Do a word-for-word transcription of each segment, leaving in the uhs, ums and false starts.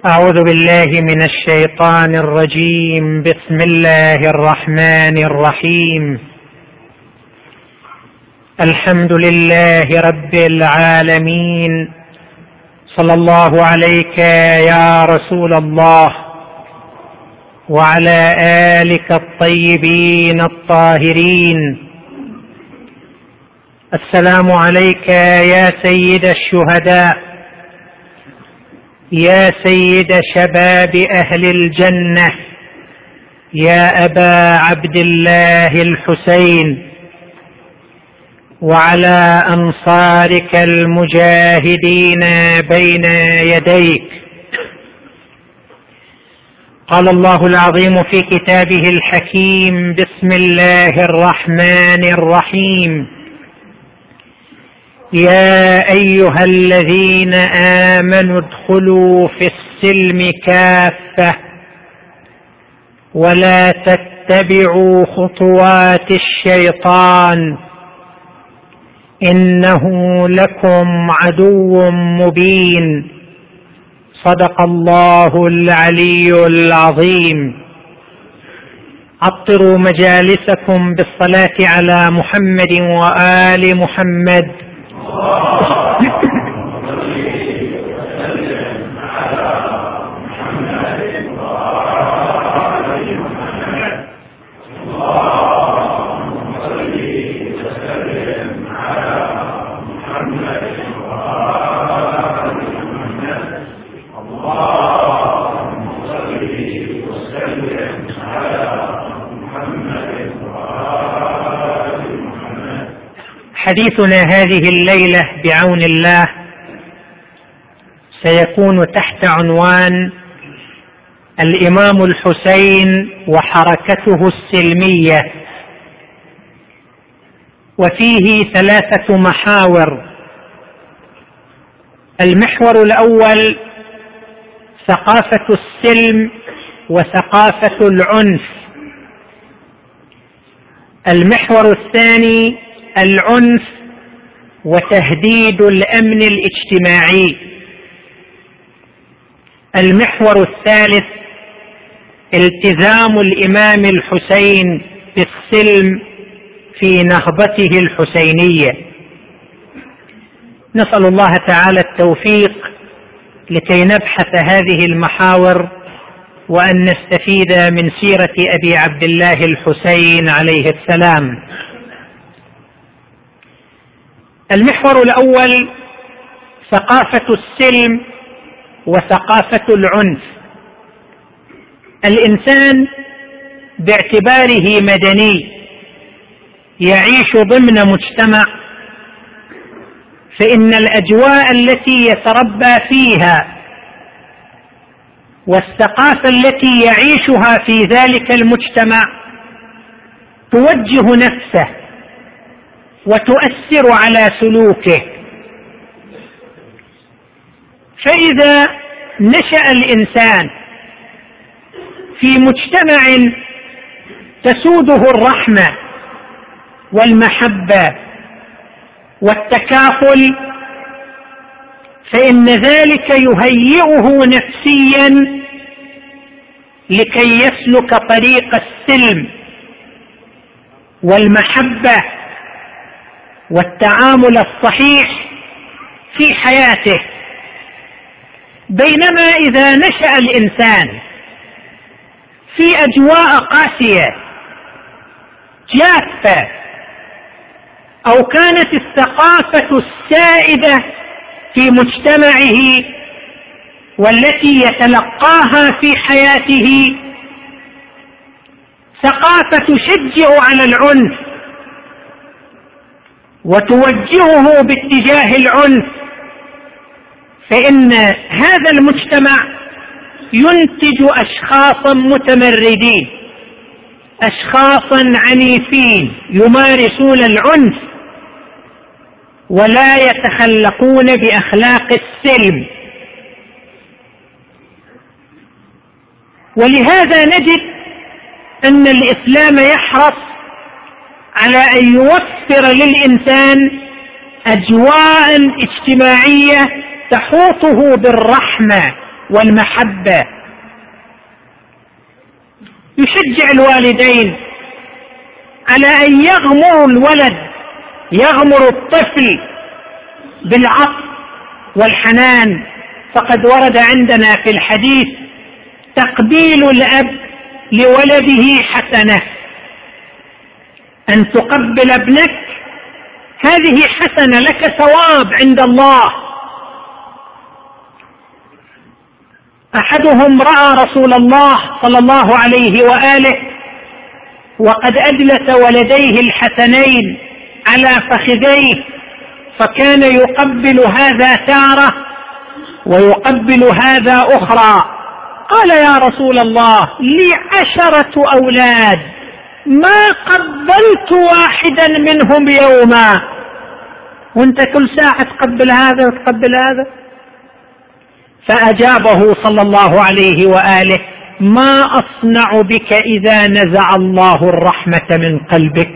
أعوذ بالله من الشيطان الرجيم. بسم الله الرحمن الرحيم. الحمد لله رب العالمين. صلى الله عليك يا رسول الله وعلى آلك الطيبين الطاهرين. السلام عليك يا سيد الشهداء، يا سيد شباب أهل الجنة، يا أبا عبد الله الحسين، وعلى أنصارك المجاهدين بين يديك. قال الله العظيم في كتابه الحكيم: بسم الله الرحمن الرحيم. يا أيها الذين آمنوا ادخلوا في السلم كافة ولا تتبعوا خطوات الشيطان إنه لكم عدو مبين. صدق الله العلي العظيم. عطروا مجالسكم بالصلاة على محمد وآل محمد. حديثنا هذه الليلة بعون الله سيكون تحت عنوان الإمام الحسين وحركته السلمية، وفيه ثلاثة محاور. المحور الأول ثقافة السلم وثقافة العنف. المحور الثاني العنف وتهديد الأمن الاجتماعي. المحور الثالث التزام الإمام الحسين بالسلم في نهضته الحسينية. نسأل الله تعالى التوفيق لكي نبحث هذه المحاور وأن نستفيد من سيرة أبي عبد الله الحسين عليه السلام. المحور الأول ثقافة السلم وثقافة العنف. الإنسان باعتباره مدني يعيش ضمن مجتمع، فإن الأجواء التي يتربى فيها والثقافة التي يعيشها في ذلك المجتمع توجه نفسه وتؤثر على سلوكه. فإذا نشأ الإنسان في مجتمع تسوده الرحمة والمحبة والتكافل، فإن ذلك يهيئه نفسيا لكي يسلك طريق السلم والمحبة والتعامل الصحيح في حياته. بينما إذا نشأ الإنسان في أجواء قاسية جافة، أو كانت الثقافة السائدة في مجتمعه والتي يتلقاها في حياته ثقافة تشجع على العنف وتوجهه باتجاه العنف، فإن هذا المجتمع ينتج أشخاصا متمردين، أشخاصا عنيفين يمارسون العنف ولا يتخلقون بأخلاق السلم. ولهذا نجد أن الإسلام يحرص على أن يوفر للإنسان أجواء اجتماعية تحوطه بالرحمة والمحبة. يشجع الوالدين على أن يغمروا الولد، يغمر الطفل بالعطف والحنان. فقد ورد عندنا في الحديث تقبيل الأب لولده حسنة، أن تقبل ابنك هذه حسنة لك ثواب عند الله. أحدهم رأى رسول الله صلى الله عليه وآله وقد أجلس ولديه الحسنين على فخذيه، فكان يقبل هذا تارة ويقبل هذا أخرى. قال يا رسول الله لي عشرة أولاد ما قبلت واحدا منهم يوما، وانت كل ساعة تقبل هذا وتقبل هذا؟ فأجابه صلى الله عليه وآله ما أصنع بك إذا نزع الله الرحمة من قلبك.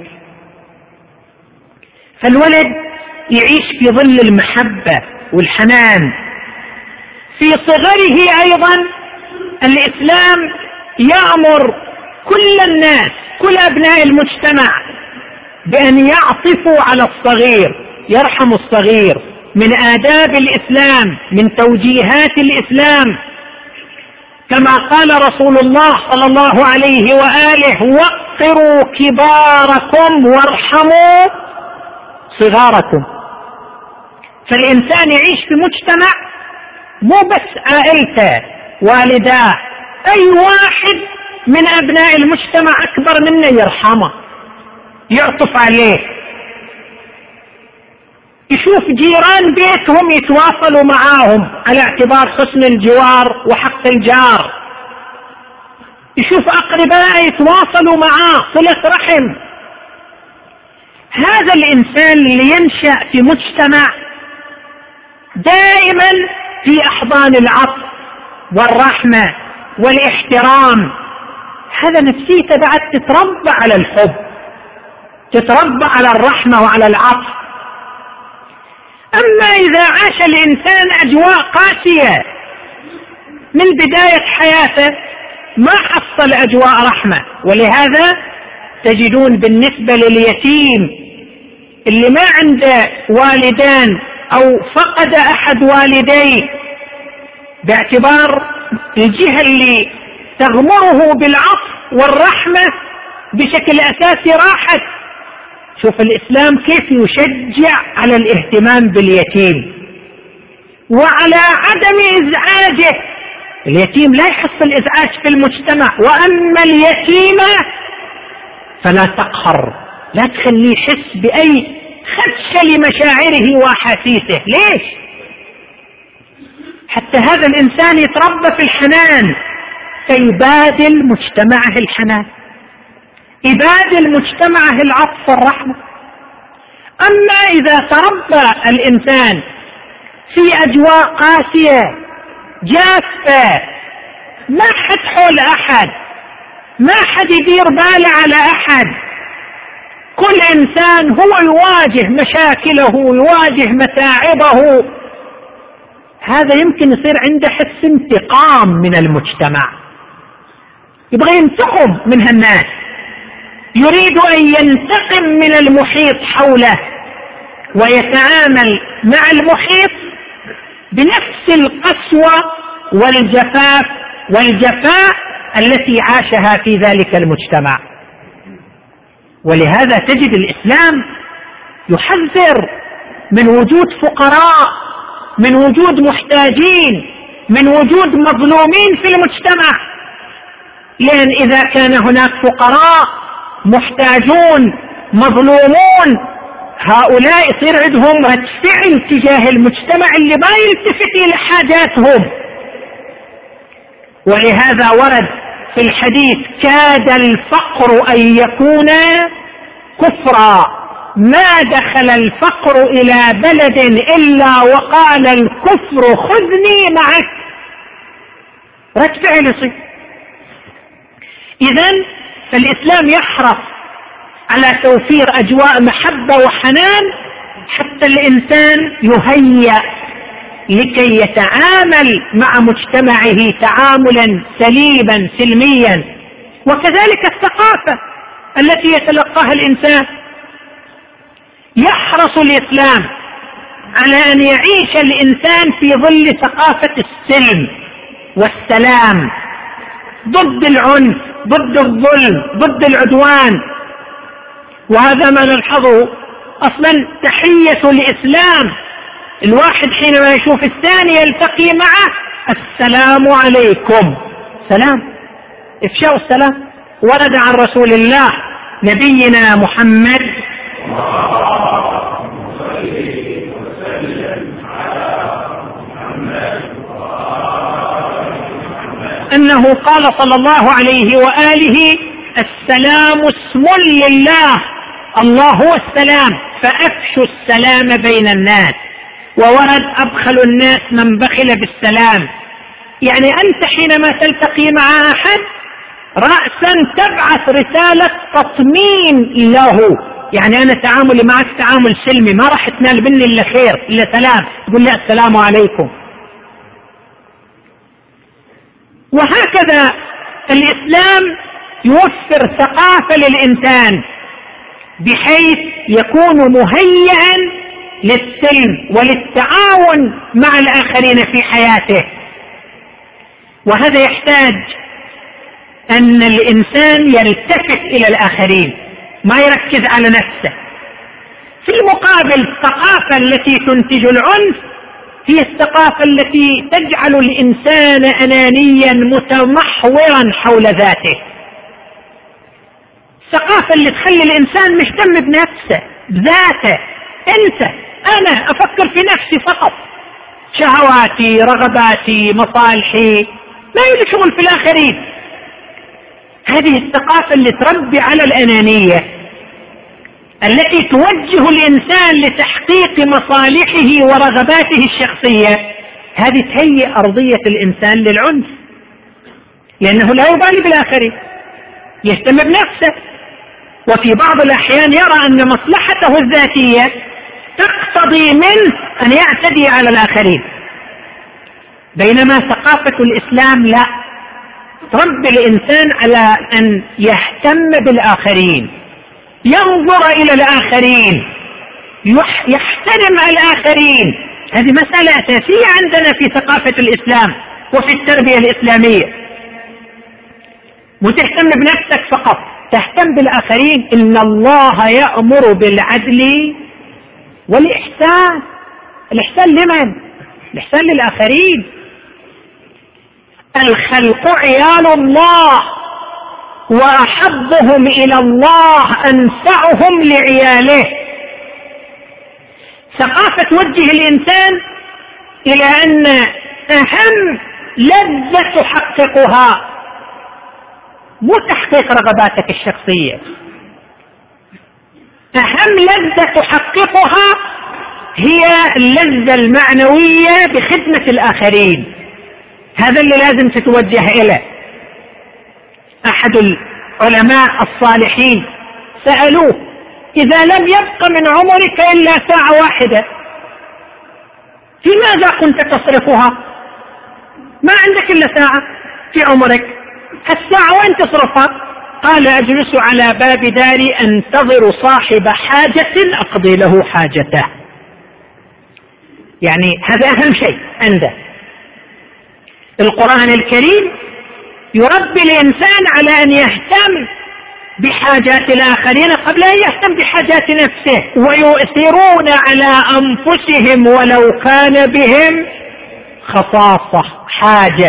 فالولد يعيش في ظل المحبة والحنان. في صغره أيضا الإسلام يأمر كل الناس، كل أبناء المجتمع، بأن يعطفوا على الصغير، يرحموا الصغير. من آداب الإسلام، من توجيهات الإسلام، كما قال رسول الله صلى الله عليه وآله وقروا كباركم وارحموا صغاركم. فالإنسان يعيش في مجتمع مو بس عائلته والداه، أي واحد من أبناء المجتمع أكبر منه يرحمه، يعطف عليه، يشوف جيران بيتهم يتواصلوا معاهم على اعتبار حسن الجوار وحق الجار، يشوف أقرباء يتواصلوا معاه صلة رحم. هذا الإنسان اللي ينشأ في مجتمع دائما في أحضان العطف والرحمة والاحترام، هذا نفسيته بعد تتربى على الحب، تتربى على الرحمة وعلى العطف. أما إذا عاش الإنسان أجواء قاسية من بداية حياته ما حصل أجواء رحمة. ولهذا تجدون بالنسبة لليتيم اللي ما عنده والدان أو فقد أحد والديه، باعتبار الجهة اللي تغمره بالعطف والرحمة بشكل أساسي راحت. شوف الإسلام كيف يشجع على الاهتمام باليتيم وعلى عدم إزعاجه. اليتيم لا يحصل إزعاج في المجتمع. وأما اليتيم فلا تقهر، لا تخليه يحس بأي خدش لمشاعره وأحاسيسه. ليش؟ حتى هذا الإنسان يتربى في الحنان، فيبادل مجتمعه الحنان، يبادل مجتمعه العطف والرحمة. أما إذا تربى الإنسان في أجواء قاسية جافة، ما حد حول أحد، ما حد يدير باله على أحد، كل إنسان هو يواجه مشاكله ويواجه متاعبه، هذا يمكن يصير عنده حس انتقام من المجتمع، يبغى ينتقم من هالناس، يريد أن ينتقم من المحيط حوله ويتعامل مع المحيط بنفس القسوة والجفاف والجفاء التي عاشها في ذلك المجتمع. ولهذا تجد الإسلام يحذر من وجود فقراء، من وجود محتاجين، من وجود مظلومين في المجتمع، لأن إذا كان هناك فقراء محتاجون مظلومون، هؤلاء يصير عندهم رد فعل تجاه المجتمع اللي ما يلتفت إلى حاجاتهم. ولهذا ورد في الحديث كاد الفقر أن يكون كفرا، ما دخل الفقر إلى بلد إلا وقال الكفر خذني معك، رد فعل يصير. إذن فالإسلام يحرص على توفير أجواء محبة وحنان حتى الإنسان يهيأ لكي يتعامل مع مجتمعه تعاملا سليما سلميا. وكذلك الثقافة التي يتلقاها الإنسان. يحرص الإسلام على أن يعيش الإنسان في ظل ثقافة السلم والسلام، ضد العنف، ضد الظلم، ضد العدوان. وهذا ما نلحظه أصلا تحية الإسلام. الواحد حينما يشوف الثاني يلتقي معه السلام عليكم، سلام، إفشاء السلام. ورد عن رسول الله نبينا محمد أنه قال صلى الله عليه وآله: السلام اسم لله، الله هو السلام، فأفشوا السلام بين الناس. وورد: أبخل الناس من بخل بالسلام. يعني أنت حينما تلتقي مع أحد رأسا تبعث رسالة تطمين له، يعني أنا تعاملي معك تعامل سلمي، ما راح تنال مني إلا خير إلا سلام، تقول لي السلام عليكم. وهكذا الإسلام يوفر ثقافة للإنسان بحيث يكون مهيئا للسلم وللتعاون مع الآخرين في حياته. وهذا يحتاج أن الإنسان يلتفت إلى الآخرين، ما يركز على نفسه. في المقابل الثقافة التي تنتج العنف هي الثقافة التي تجعل الإنسان أنانيا متمحورا حول ذاته. الثقافة اللي تخلي الإنسان مهتم بنفسه بذاته، أنت أنا أفكر في نفسي فقط، شهواتي، رغباتي، مصالحي، ما يلي شغل في الآخرين. هذه الثقافة اللي تربي على الأنانية، التي توجه الإنسان لتحقيق مصالحه ورغباته الشخصية، هذه تهيئ أرضية الإنسان للعنف، لأنه لا يبالي بالآخرين، يهتم بنفسه. وفي بعض الأحيان يرى أن مصلحته الذاتية تقتضي منه أن يعتدي على الآخرين، بينما ثقافة الإسلام لا، تربي الإنسان على أن يهتم بالآخرين، ينظر إلى الآخرين، يحترم الآخرين. هذه مسألة أساسية عندنا في ثقافة الإسلام وفي التربية الإسلامية. وتهتم بنفسك فقط، تهتم بالآخرين. إن الله يأمر بالعدل والإحسان. الإحسان لمن؟ الإحسان للآخرين. الخلق عيال الله، وأحبهم إلى الله أنفعهم لعياله. ثقافة توجه الإنسان إلى أن أهم لذة تحققها مو تحقيق رغباتك الشخصية، أهم لذة تحققها هي اللذة المعنوية بخدمة الآخرين. هذا اللي لازم تتوجه إليه. أحد العلماء الصالحين سألوه: إذا لم يبق من عمرك إلا ساعة واحدة في ماذا كنت تصرفها؟ ما عندك إلا ساعة في عمرك، هالساعة وين تصرفها؟ قال: أجلس على باب داري أنتظر صاحب حاجة أقضي له حاجته. يعني هذا أهم شيء عنده. القرآن الكريم يربي الإنسان على أن يهتم بحاجات الآخرين قبل أن يهتم بحاجات نفسه، ويؤثرون على أنفسهم ولو كان بهم خصاصة، حاجة.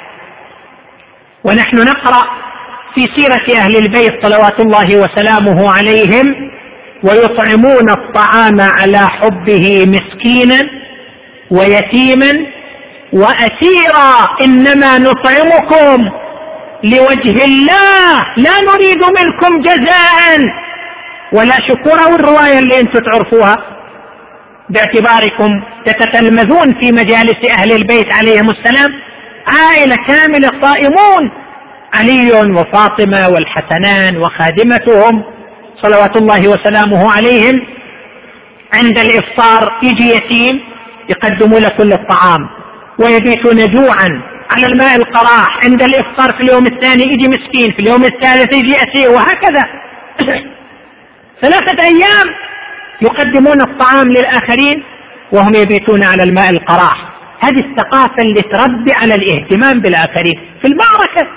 ونحن نقرأ في سيرة أهل البيت صلوات الله وسلامه عليهم: ويطعمون الطعام على حبه مسكينا ويتيما وأسيرا إنما نطعمكم لوجه الله لا نريد منكم جزاء ولا شكورا. والرواية اللي انتم تعرفوها باعتباركم تتتلمذون في مجالس أهل البيت عليهم السلام، عائلة كاملة صائمون، علي وفاطمة والحسنان وخادمتهم صلوات الله وسلامه عليهم. عند الإفطار يجي يتيم يقدموا له كل الطعام، ويبيتون جوعا على الماء القراح. عند الإفطار في اليوم الثاني يجي مسكين، في اليوم الثالث يجي أسير، وهكذا. ثلاثة أيام يقدمون الطعام للآخرين وهم يبيتون على الماء القراح. هذه الثقافة اللي تربي على الاهتمام بالآخرين. في المعركة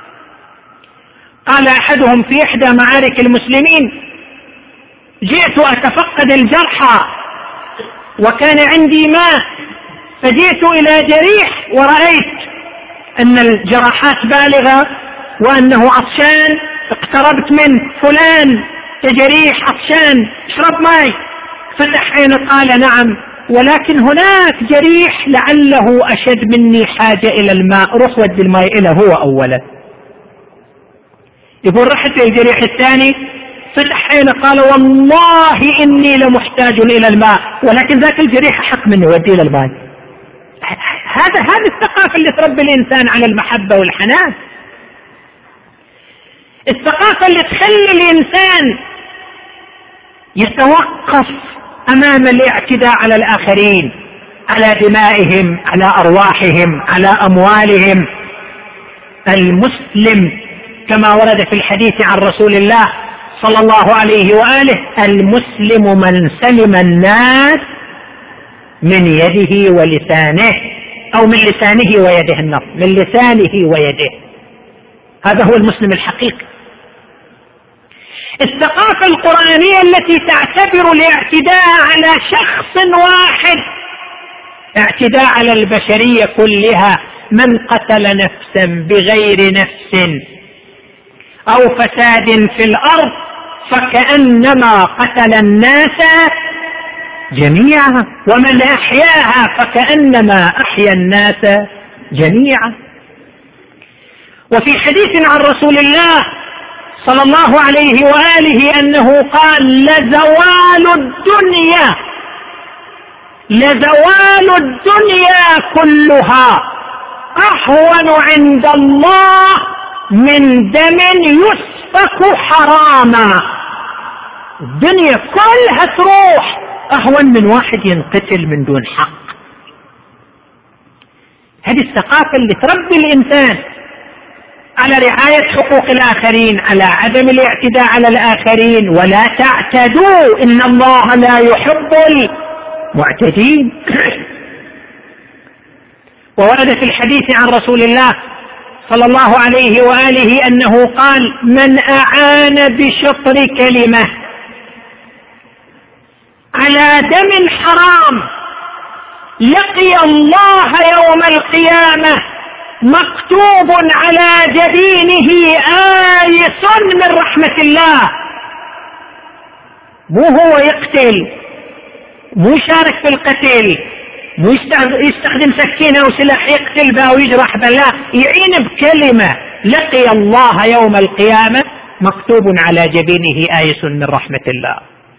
قال أحدهم في إحدى معارك المسلمين: جئت أتفقد الجرحى وكان عندي ماء، فجئت إلى جريح ورأيت أن الجراحات بالغة وأنه عطشان، اقتربت من فلان جريح عطشان، اشرب ماء. فتح عينه قال: نعم، ولكن هناك جريح لعله أشد مني حاجة إلى الماء، روح ودي الماء إلى هو أولا. يقول رحت للجريح الثاني، فتح عينه قال: والله إني لمحتاج إلى الماء، ولكن ذاك الجريح أحق مني، ودي إلى الماء. هذا هذه الثقافة اللي تربي الإنسان على المحبة والحنان، الثقافة اللي تخلي الإنسان يتوقف أمام الاعتداء على الآخرين، على دمائهم، على أرواحهم، على أموالهم. المسلم كما ورد في الحديث عن رسول الله صلى الله عليه وآله: المسلم من سلم الناس من يده ولسانه، أو من لسانه ويده، النص من لسانه ويده. هذا هو المسلم الحقيقي. الثقافة القرآنية التي تعتبر الاعتداء على شخص واحد اعتداء على البشرية كلها. من قتل نفسا بغير نفس أو فساد في الأرض فكأنما قتل الناس جميعا، ومن أحياها فكأنما أحيا الناس جميعا. وفي حديث عن رسول الله صلى الله عليه وآله أنه قال: لزوال الدنيا لزوال الدنيا كلها أهون عند الله من دم يسفك حراما. الدنيا كلها تروح أهون من واحد ينقتل من دون حق. هذه الثقافة اللي تربي الإنسان على رعاية حقوق الآخرين، على عدم الاعتداء على الآخرين. ولا تعتدوا إن الله لا يحب المعتدين. وورد في الحديث عن رسول الله صلى الله عليه وآله أنه قال: من أعان بشطر كلمة على دم حرام لقي الله يوم القيامة مكتوب على جبينه آيس من رحمة الله. مو هو يقتل، مو يشارك في القتل، مو يستخدم سكينة أو سلاح يقتل بها ويجرح بها، لا، يعين بكلمة. لقي الله يوم القيامة مكتوب على جبينه آيس من رحمة الله.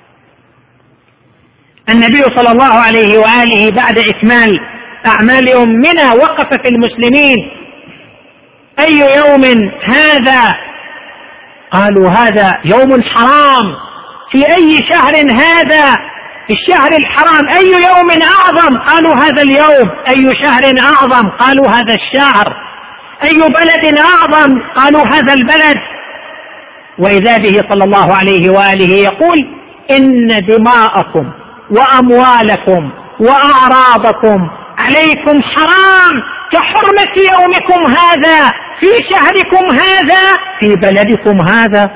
النبي صلى الله عليه وآله بعد إكمال أعمال يومنا وقف في المسلمين: أي يوم هذا؟ قالوا: هذا يوم حرام. في أي شهر هذا؟ في الشهر الحرام. أي يوم أعظم؟ قالوا: هذا اليوم. أي شهر أعظم؟ قالوا: هذا الشهر. أي بلد أعظم؟ قالوا: هذا البلد. وإذا به صلى الله عليه وآله يقول: إن دماءكم وأموالكم وأعراضكم عليكم حرام كحرمة يومكم هذا في شهركم هذا في بلدكم هذا.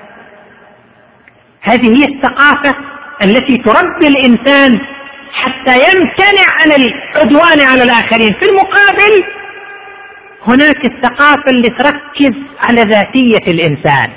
هذه هي الثقافة التي تربي الإنسان حتى يمتنع عن العدوان على الآخرين. في المقابل هناك الثقافة اللي تركز على ذاتية الإنسان،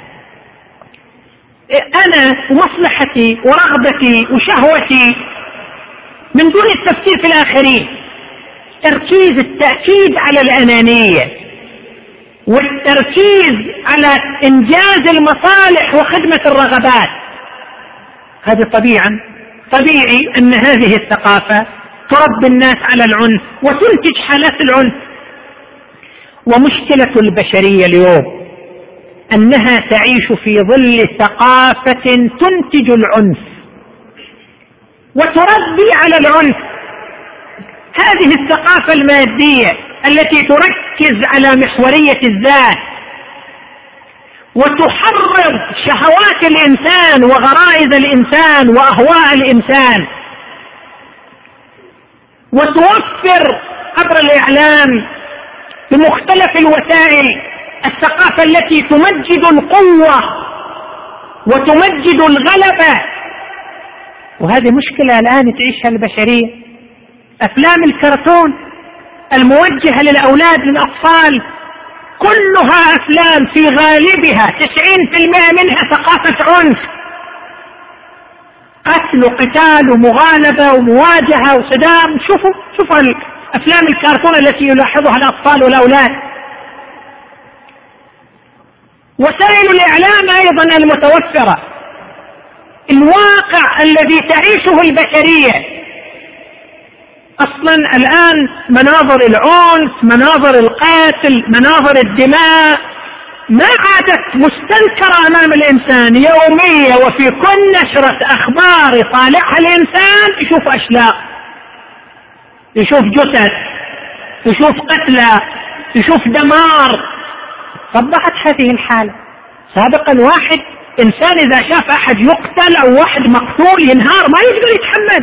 أنا ومصلحتي ورغبتي وشهوتي من دون التفكير في الآخرين. تركيز التأكيد على الأنانية والتركيز على إنجاز المصالح وخدمة الرغبات. هذا طبيعا طبيعي أن هذه الثقافة تربي الناس على العنف وتنتج حالات العنف. ومشكلة البشرية اليوم أنها تعيش في ظل ثقافة تنتج العنف وتربي على العنف. هذه الثقافة المادية التي تركز على محورية الذات وتحرض شهوات الإنسان وغرائز الإنسان وأهواء الإنسان، وتوفر عبر الإعلام بمختلف الوسائل الثقافة التي تمجد القوة وتمجد الغلبة. وهذه مشكلة الآن تعيشها البشرية. أفلام الكرتون الموجهة للأولاد للأطفال كلها أفلام في غالبها تسعين في المئة منها ثقافة عنف، قتل وقتال ومغالبة ومواجهة وصدام. شوفوا شوفوا أفلام الكرتون التي يلاحظها الأطفال والأولاد. وسائل الإعلام أيضا المتوفرة، الواقع الذي تعيشه البشرية. أصلا الآن مناظر العنف، مناظر القتل، مناظر الدماء ما عادت مستنكرة أمام الإنسان، يومية، وفي كل نشرة أخبار يطالعها الإنسان يشوف أشلاء، يشوف جثث، يشوف قتلى، يشوف دمار. صبحت هذه الحالة. سابقا واحد إنسان إذا شاف أحد يقتل أو واحد مقتول ينهار، ما يقدر يتحمل.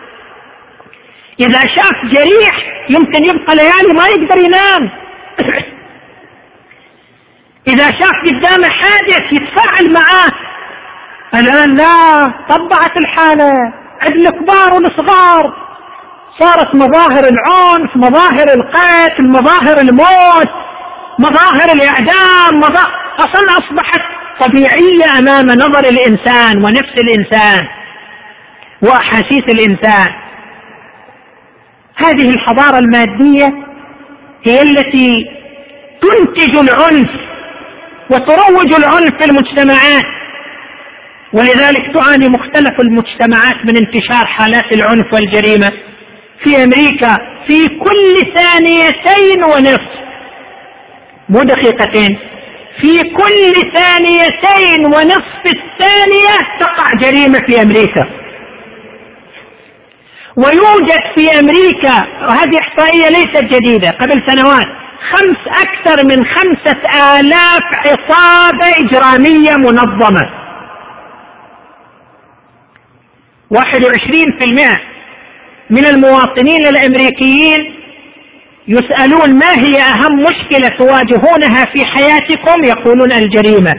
إذا شاف جريح يمكن يبقى ليالي ما يقدر ينام. إذا شاف قدامه حادث يتفاعل معاه. الآن لا، طبعت الحالة عند الكبار والصغار، صارت مظاهر العنف، مظاهر القتل، مظاهر الموت، مظاهر الإعدام، مظاهر أصلا أصبحت طبيعية أمام نظر الإنسان ونفس الإنسان وأحاسيس الإنسان. هذه الحضارة المادية هي التي تنتج العنف وتروج العنف في المجتمعات، ولذلك تعاني مختلف المجتمعات من انتشار حالات العنف والجريمة. في أمريكا في كل ثانيتين ونصف، مو دقيقتين، في كل ثانيتين ونصف الثانية تقع جريمة في أمريكا. ويوجد في أمريكا، وهذه إحصائية ليست جديدة، قبل سنوات، خمس أكثر من خمسة آلاف عصابة إجرامية منظمة. واحد وعشرين في المئة من المواطنين الأمريكيين يسألون ما هي أهم مشكلة تواجهونها في حياتكم؟ يقولون الجريمة.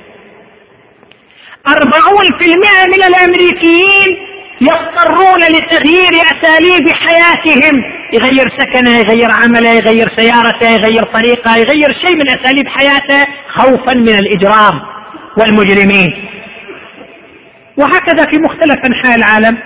أربعون في المئة من الأمريكيين يضطرون لتغيير أساليب حياتهم، يغير سكنه، يغير عمله، يغير سيارته، يغير طريقه، يغير شيء من أساليب حياته خوفا من الإجرام والمجرمين. وهكذا في مختلف أنحاء العالم.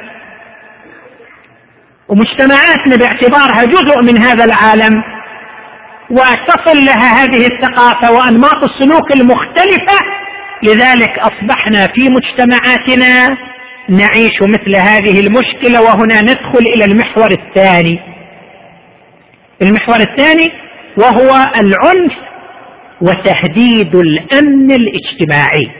ومجتمعاتنا باعتبارها جزء من هذا العالم وتصل لها هذه الثقافة وأنماط السلوك المختلفة، لذلك أصبحنا في مجتمعاتنا نعيش مثل هذه المشكلة. وهنا ندخل إلى المحور الثاني، المحور الثاني وهو العنف وتهديد الأمن الاجتماعي.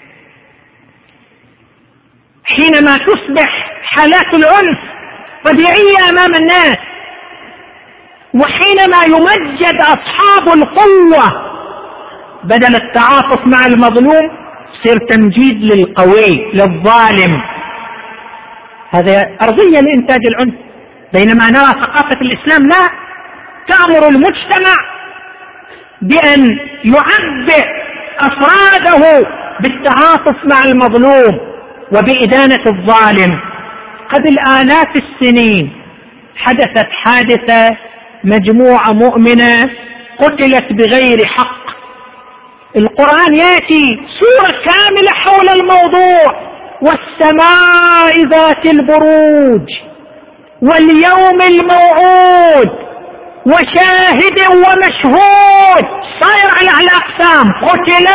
حينما تصبح حالات العنف طبيعية أمام الناس، وحينما يمجد أصحاب القوة بدل التعاطف مع المظلوم يصير تمجيد للقوي للظالم، هذا أرضية لإنتاج العنف. بينما نرى ثقافة الإسلام لا، تأمر المجتمع بأن يعبئ أفراده بالتعاطف مع المظلوم وبإدانة الظالم. قبل آلاف السنين حدثت حادثة، مجموعة مؤمنة قتلت بغير حق. القرآن يأتي سورة كاملة حول الموضوع: والسماء ذات البروج واليوم الموعود وشاهد ومشهود، صاير على الأقسام. قتل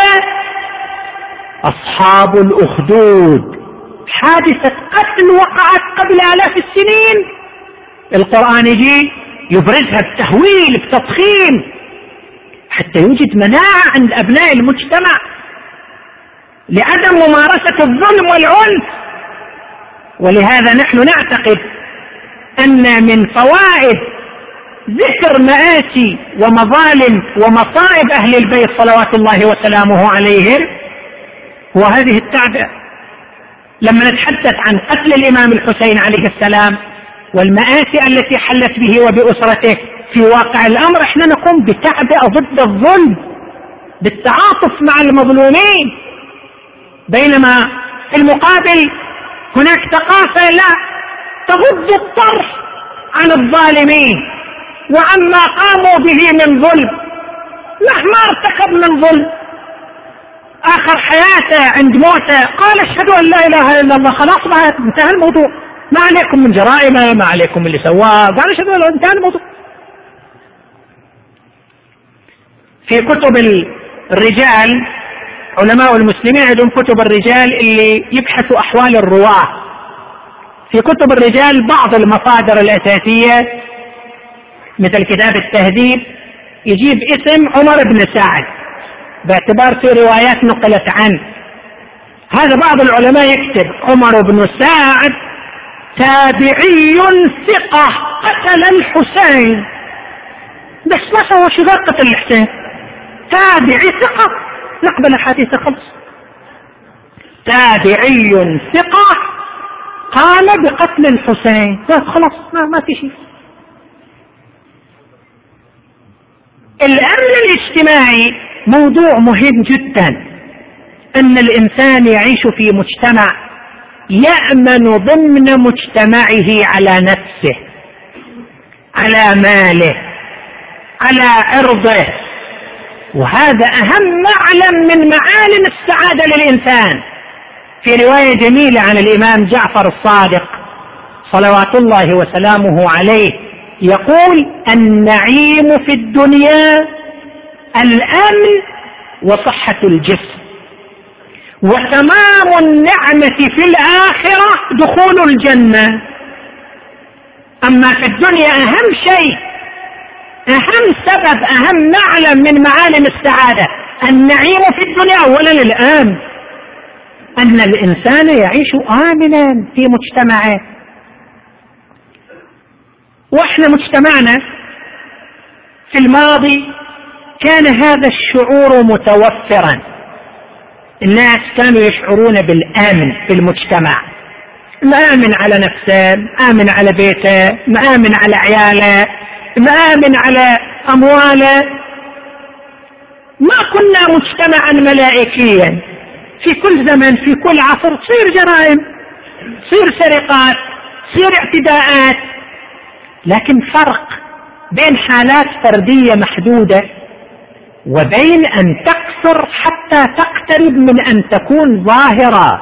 أصحاب الأخدود، حادثة قتل وقعت قبل آلاف السنين. القرآن يجي يبرزها بتهويل بتضخيم حتى يوجد مناعة عند أبناء المجتمع لعدم ممارسة الظلم والعنف. ولهذا نحن نعتقد أن من فوائد ذكر مآسي ومظالم ومصائب أهل البيت صلوات الله وسلامه عليهم هو هذه التعبئة. لما نتحدث عن قتل الإمام الحسين عليه السلام والمآسي التي حلت به وبأسرته في واقع الأمر، احنا نقوم بتعبئة ضد الظلم بالتعاطف مع المظلومين، بينما في المقابل هناك ثقافة لا تغض الطرف عن الظالمين وعما قاموا به من ظلم مهما ارتكب من ظلم. آخر حياته عند موته قال اشهد أن لا إله إلا الله، خلاص بعد انتهى الموضوع، ما عليكم من جرائمه، ما عليكم من اللي سواه، قال اشهد أن لا، انتهى الموضوع. في كتب الرجال علماء المسلمين عندهم كتب الرجال اللي يبحثوا أحوال الرواة. في كتب الرجال بعض المصادر الأساسية مثل كتاب التهذيب يجيب اسم عمر بن سعد باعتبار في روايات نقلت عنه. هذا بعض العلماء يكتب عمر بن سعد تابعي ثقة قتل الحسين، بس ما سوى شيء غير قتل الحسين، تابعي ثقة نقبل حديثه خلص. تابعي ثقة قال بقتل الحسين، خلاص ما, ما في شيء. الأمن الاجتماعي موضوع مهم جدا، أن الإنسان يعيش في مجتمع يأمن ضمن مجتمعه على نفسه، على ماله، على عرضه، وهذا أهم معلم من معالم السعادة للإنسان. في رواية جميلة عن الإمام جعفر الصادق صلوات الله وسلامه عليه يقول: النعيم في الدنيا الأمن وصحة الجسم، وتمام النعمة في الآخرة دخول الجنة. أما في الدنيا أهم شيء، أهم سبب، أهم معلم من معالم السعادة النعيم في الدنيا أولا الأمن، أن الإنسان يعيش آمنا في مجتمعه. وإحنا مجتمعنا في الماضي كان هذا الشعور متوفرا، الناس كانوا يشعرون بالأمن في المجتمع، مآمن على نفسه، مآمن على بيته، مآمن على عياله، مآمن على أمواله. ما كنا مجتمعا ملائكيا، في كل زمن في كل عصر تصير جرائم، تصير سرقات، تصير اعتداءات، لكن فرق بين حالات فردية محدودة وبين أن تكثر حتى تقترب من أن تكون ظاهرة.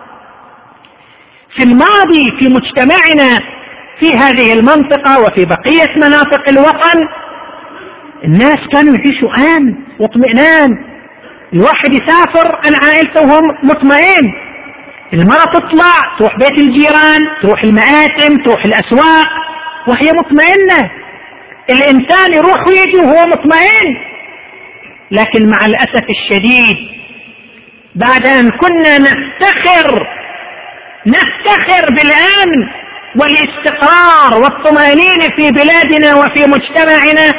في الماضي في مجتمعنا في هذه المنطقة وفي بقية مناطق الوطن الناس كانوا يعيشوا آمن واطمئنان، الواحد يسافر عن عائلته وهو مطمئن، المرأة تطلع تروح بيت الجيران، تروح المآتم، تروح الأسواق وهي مطمئنة، الإنسان يروح ويجي وهو مطمئن. لكن مع الأسف الشديد بعد أن كنا نفتخر نفتخر بالأمن والاستقرار والطمأنينة في بلادنا وفي مجتمعنا،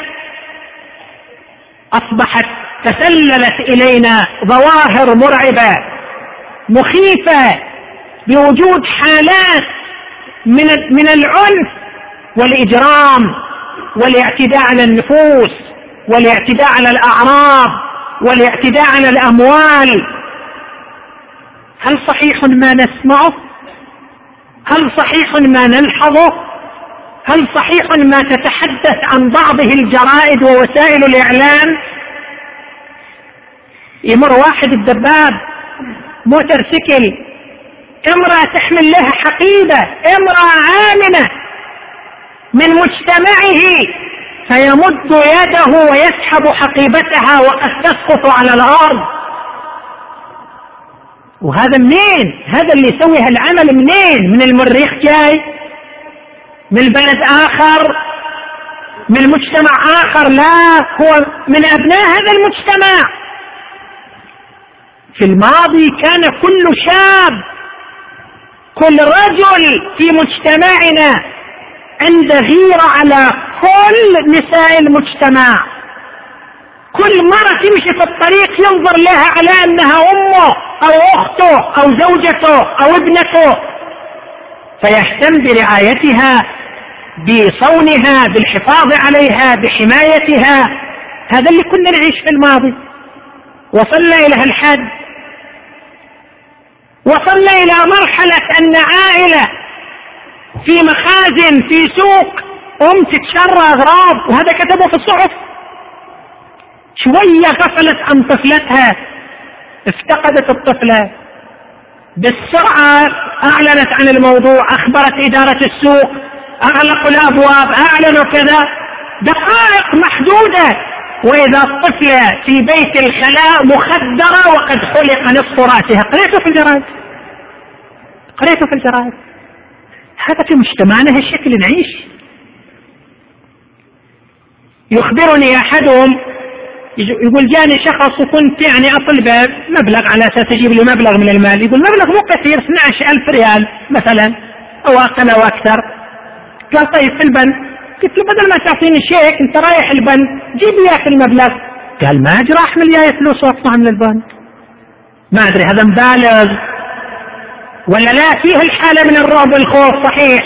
أصبحت تسللت إلينا ظواهر مرعبة مخيفة بوجود حالات من من العنف والإجرام والاعتداء على النفوس والاعتداء على الأعراض والاعتداء على الأموال. هل صحيح ما نسمعه؟ هل صحيح ما نلحظه؟ هل صحيح ما تتحدث عن بعضه الجرائد ووسائل الإعلام؟ يمر واحد الدباب موترسيكل، امرأة تحمل لها حقيبة، امرأة آمنة من مجتمعه، فيمد يده ويسحب حقيبتها وقد تسقط على الأرض. وهذا منين؟ هذا اللي يسوي هالعمل منين؟ من المريخ جاي؟ من بلد آخر؟ من مجتمع آخر؟ لا، هو من أبناء هذا المجتمع. في الماضي كان كل شاب، كل رجل في مجتمعنا عنده غيرة على كل نساء المجتمع. كل مرة تمشي في الطريق ينظر لها على أنها أمه أو أخته أو زوجته أو ابنته، فيهتم برعايتها، بصونها، بالحفاظ عليها، بحمايتها. هذا اللي كنا نعيش في الماضي. وصلنا إلى هالحد، وصلنا إلى مرحلة أن عائلة في مخازن في سوق أم تتشرى أغراض، وهذا كتبه في الصحف. شوية غفلت عن طفلتها، افتقدت الطفلة، بالسرعة أعلنت عن الموضوع، أخبرت إدارة السوق، أغلقوا الأبواب، أعلنوا كذا. دقائق محدودة وإذا الطفلة في بيت الخلاء مخدرة وقد خلق نصف رأسها. قريته في الجرائد، قريته في الجرائد. هذا في مجتمعنا هالشكل نعيش. يخبرني أحدهم يقول جاني شخص وكنت يعني أطلب مبلغ على أساس يجيب لي مبلغ من المال. يقول مبلغ مو كثير، اثني عشر ألف ريال مثلا أو أقل أو أكثر. قال طيب في البنك. قلت له بدل ما تعطيني شيك أنت رايح البنك جيب لي ياك المبلغ. قال ما أجري أحمل ياي فلوس وأطلع من البنك. ما أدري هذا مبالغ ولا لا. فيه الحالة من الرعب والخوف صحيح.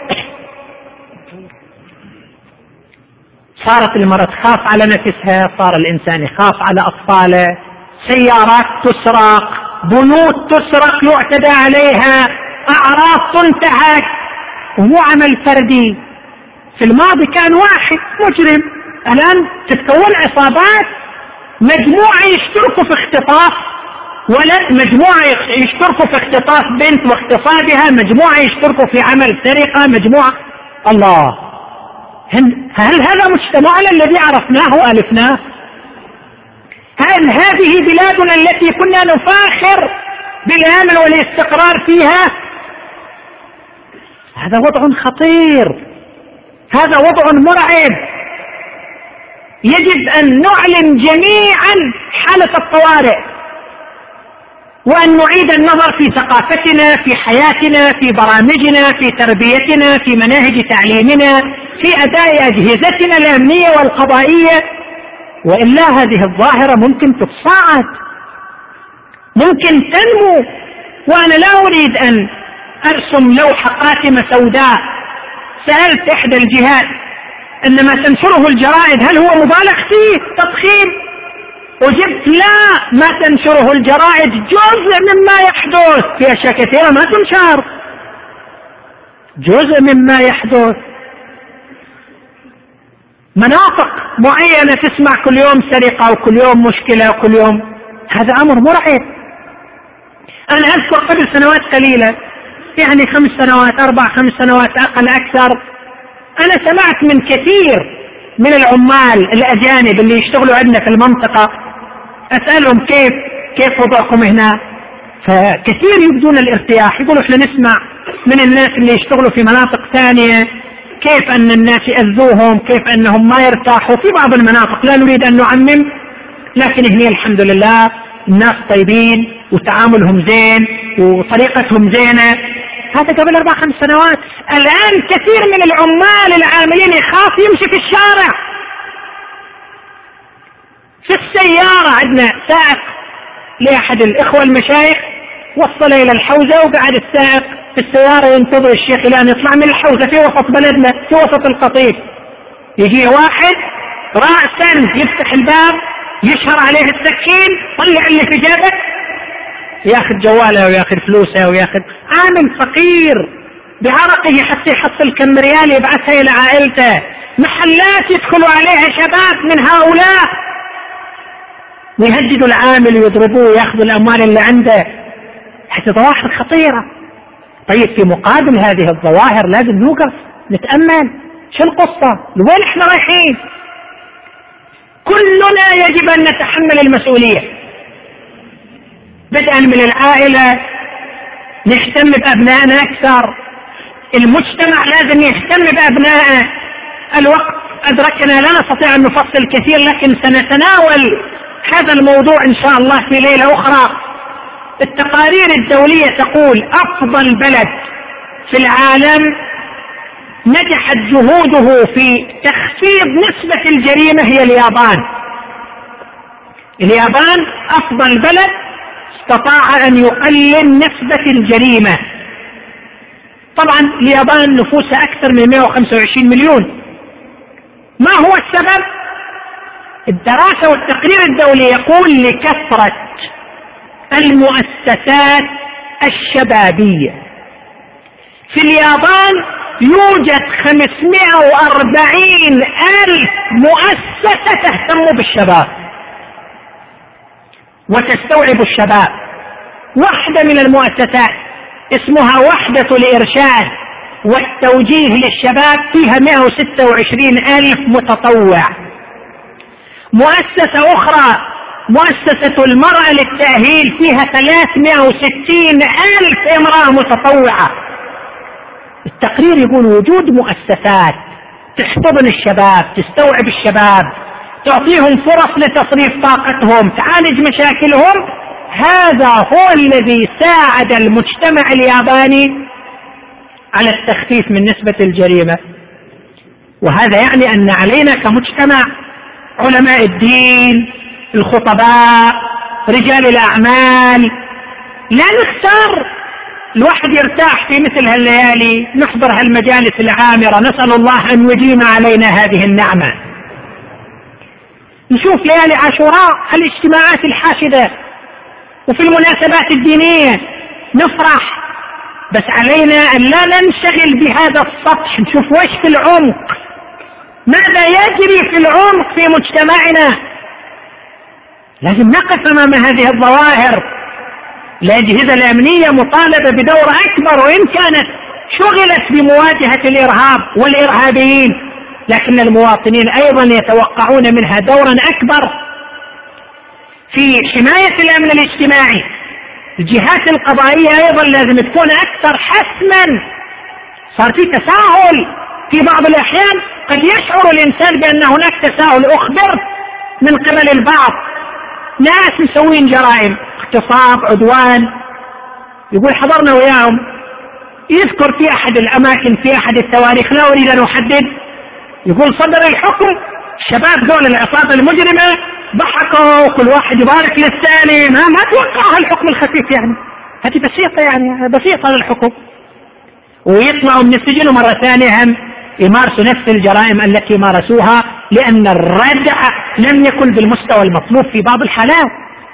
صارت المرأة تخاف على نفسها، صار الإنسان يخاف على أطفاله، سيارات تسرق، بنوك تسرق يعتدى عليها، أعراض تنتهك. ومو عمل فردي. في الماضي كان واحد مجرم، الآن تتكون عصابات، مجموعة يشتركوا في اختطاف ولد، مجموعة يشتركوا في اختطاف بنت واغتصابها، مجموعة يشتركوا في عمل سرقة، مجموعة. الله، هل هذا مجتمعنا الذي عرفناه وألفناه؟ هل هذه بلادنا التي كنا نفاخر بالأمن والاستقرار فيها؟ هذا وضع خطير، هذا وضع مرعب. يجب أن نعلن جميعا حالة الطوارئ، وأن نعيد النظر في ثقافتنا، في حياتنا، في برامجنا، في تربيتنا، في مناهج تعليمنا، في أداء أجهزتنا الأمنية والقضائية. وإلا هذه الظاهرة ممكن تتصاعد، ممكن تنمو. وأنا لا أريد أن أرسم لوحة قاتمة سوداء. سألت إحدى الجهات أن ما تنشره الجرائد هل هو مبالغ فيه تضخيم؟ وجبت لا، ما تنشره الجرائد جزء مما يحدث، في أشياء كثيرة ما تنشر، جزء مما يحدث. مناطق معينة تسمع كل يوم سرقة وكل يوم مشكلة وكل يوم، هذا أمر مرعب. أنا أذكر قبل سنوات قليلة، يعني خمس سنوات أربع خمس سنوات أقل أكثر، أنا سمعت من كثير من العمال الأجانب اللي يشتغلوا عندنا في المنطقة، أسألهم كيف كيف وضعكم هنا، فكثير يبدون الارتياح. يقولوا إحنا نسمع من الناس اللي يشتغلوا في مناطق ثانية كيف أن الناس يأذوهم، كيف أنهم ما يرتاحوا في بعض المناطق. لا نريد أن نعمم، لكن هنا الحمد لله الناس طيبين وتعاملهم زين وطريقتهم زينة. هذا قبل أربع خمس سنوات. الآن كثير من العمال العاملين يخاف يمشي في الشارع. في السيارة عندنا سائق لأحد الإخوة المشايخ وصل إلى الحوزة، وقعد السائق في السيارة ينتظر الشيخ الآن يطلع من الحوزة في وسط بلدنا في وسط القطيف. يجي واحد رأسا يفتح الباب يشهر عليه السكين، طلع اللي في جيبك، ياخذ جواله وياخذ فلوسه وياخذ. عامل فقير بعرقه حتى يحصل كم ريال يبعثها إلى عائلته. محلات يدخلوا عليها شباب من هؤلاء ويهددوا العامل ويضربوه وياخذوا الأموال اللي عنده. هذه ظواهر خطيرة. طيب في مقابل هذه الظواهر لازم نوقف نتأمل، شو القصة؟ لوين احنا رايحين؟ كلنا يجب أن نتحمل المسؤولية، بدءا من العائلة، نهتم بأبنائنا أكثر، المجتمع لازم يهتم بأبنائه. الوقت أدركنا، لا نستطيع أن نفصل كثير، لكن سنتناول هذا الموضوع إن شاء الله في ليلة أخرى. التقارير الدولية تقول أفضل بلد في العالم نجحت جهوده في تخفيض نسبة الجريمة هي اليابان. اليابان أفضل بلد استطاع أن يقلل نسبة الجريمة. طبعا اليابان نفوسها أكثر من مئة وخمسة وعشرين مليون. ما هو السبب؟ الدراسة والتقرير الدولي يقول لكثرة المؤسسات الشبابية. في اليابان يوجد خمسمائة وأربعين ألف مؤسسة تهتم بالشباب وتستوعب الشباب. واحدة من المؤسسات اسمها وحدة الإرشاد والتوجيه للشباب فيها مئة وستة وعشرين ألف متطوع. مؤسسة أخرى مؤسسة المرأة للتأهيل فيها ثلاثمائة وستين ألف امرأة متطوعة. التقرير يقول وجود مؤسسات تحتضن الشباب، تستوعب الشباب، تعطيهم فرص لتصريف طاقتهم، تعالج مشاكلهم، هذا هو الذي ساعد المجتمع الياباني على التخفيف من نسبة الجريمة. وهذا يعني أن علينا كمجتمع، علماء الدين، الخطباء، رجال الأعمال، لا نختار الواحد يرتاح في مثل هالليالي، نحضر هالمجالس العامرة، نسأل الله أن يديم علينا هذه النعمة. نشوف ليالي عاشوراء الاجتماعات الحاشدة، وفي المناسبات الدينية نفرح، بس علينا أن لا ننشغل بهذا السطح، نشوف وش في العمق، ماذا يجري في العمق في مجتمعنا. لازم نقف أمام هذه الظواهر. الأجهزة الأمنية مطالبة بدور أكبر، وإن كانت شغلت بمواجهة الإرهاب والإرهابيين، لكن المواطنين أيضا يتوقعون منها دورا أكبر في حماية الأمن الاجتماعي. الجهات القضائية أيضا لازم تكون أكثر حسما. صار في تساهل في بعض الأحيان، قد يشعر الإنسان بأن هناك تساهل، أخبرت من قبل البعض ناس مسوين جرائم اغتصاب، عدوان، يقول حضرنا وياهم، يذكر في أحد الأماكن في أحد التواريخ، لا أريد أن أحدد، يقول صدر الحكم، الشباب دول العصابة المجرمة ضحكوا وكل واحد يبارك للثاني، ما, ما توقع الحكم الخفيف، يعني هذه بسيطة، يعني بسيطة للحكم، ويطلعوا من السجن ومرة ثانية هم يمارسوا نفس الجرائم التي مارسوها، لأن الردع لم يكن بالمستوى المطلوب في بعض الحالات.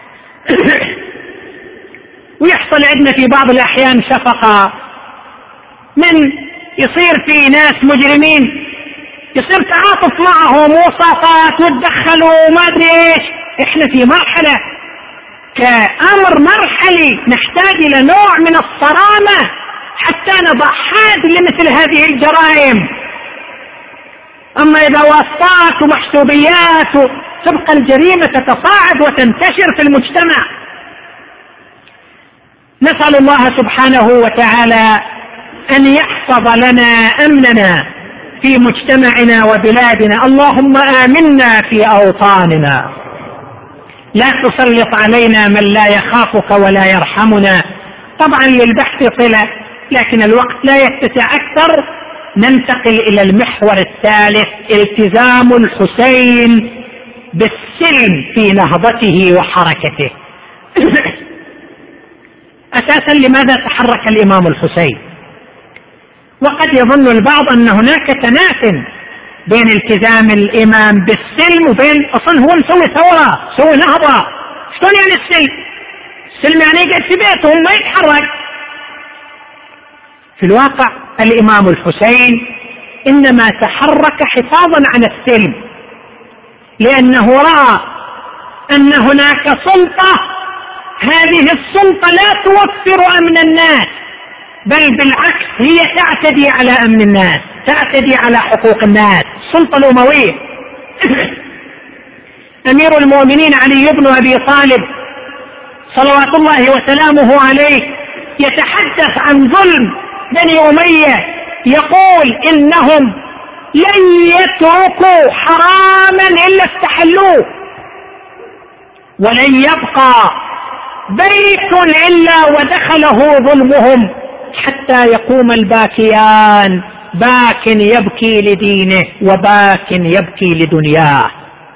ويحصل عندنا في بعض الأحيان شفقة، من يصير في ناس مجرمين يصير تعاطف معهم وصفات وتدخلوا ما أدري إيش. إحنا في مرحلة كأمر مرحلي نحتاج إلى نوع من الصرامة حتى نضع حد لمثل هذه الجرائم. أما إذا واسطات ومحسوبيات تبقى الجريمة تتصاعد وتنتشر في المجتمع. نسأل الله سبحانه وتعالى أن يحفظ لنا أمننا في مجتمعنا وبلادنا. اللهم آمنا في أوطاننا، لا تسلط علينا من لا يخافك ولا يرحمنا. طبعا للبحث طلع، لكن الوقت لا يتسع أكثر. ننتقل إلى المحور الثالث، التزام الحسين بالسلم في نهضته وحركته. أساسا لماذا تحرك الإمام الحسين؟ وقد يظن البعض أن هناك تنافٍ بين التزام الإمام بالسلم وبين أصلا هو مسوي ثورة، سوي نهضة. شلون يعني السلم؟ السلم يعني يقعد في بيته وما يتحرك. في الواقع الإمام الحسين إنما تحرك حفاظا عن السلم، لأنه رأى أن هناك سلطة، هذه السلطة لا توفر أمن الناس، بل بالعكس هي تعتدي على أمن الناس، تعتدي على حقوق الناس. السلطة الأموية. أمير المؤمنين علي بن أبي طالب صلوات الله وسلامه عليه يتحدث عن ظلم بني أمية، يقول إنهم لن يتركوا حراما إلا استحلوه، ولن يبقى بيت إلا ودخله ظلمهم، حتى يقوم الباكيان باك يبكي لدينه وباك يبكي لدنياه.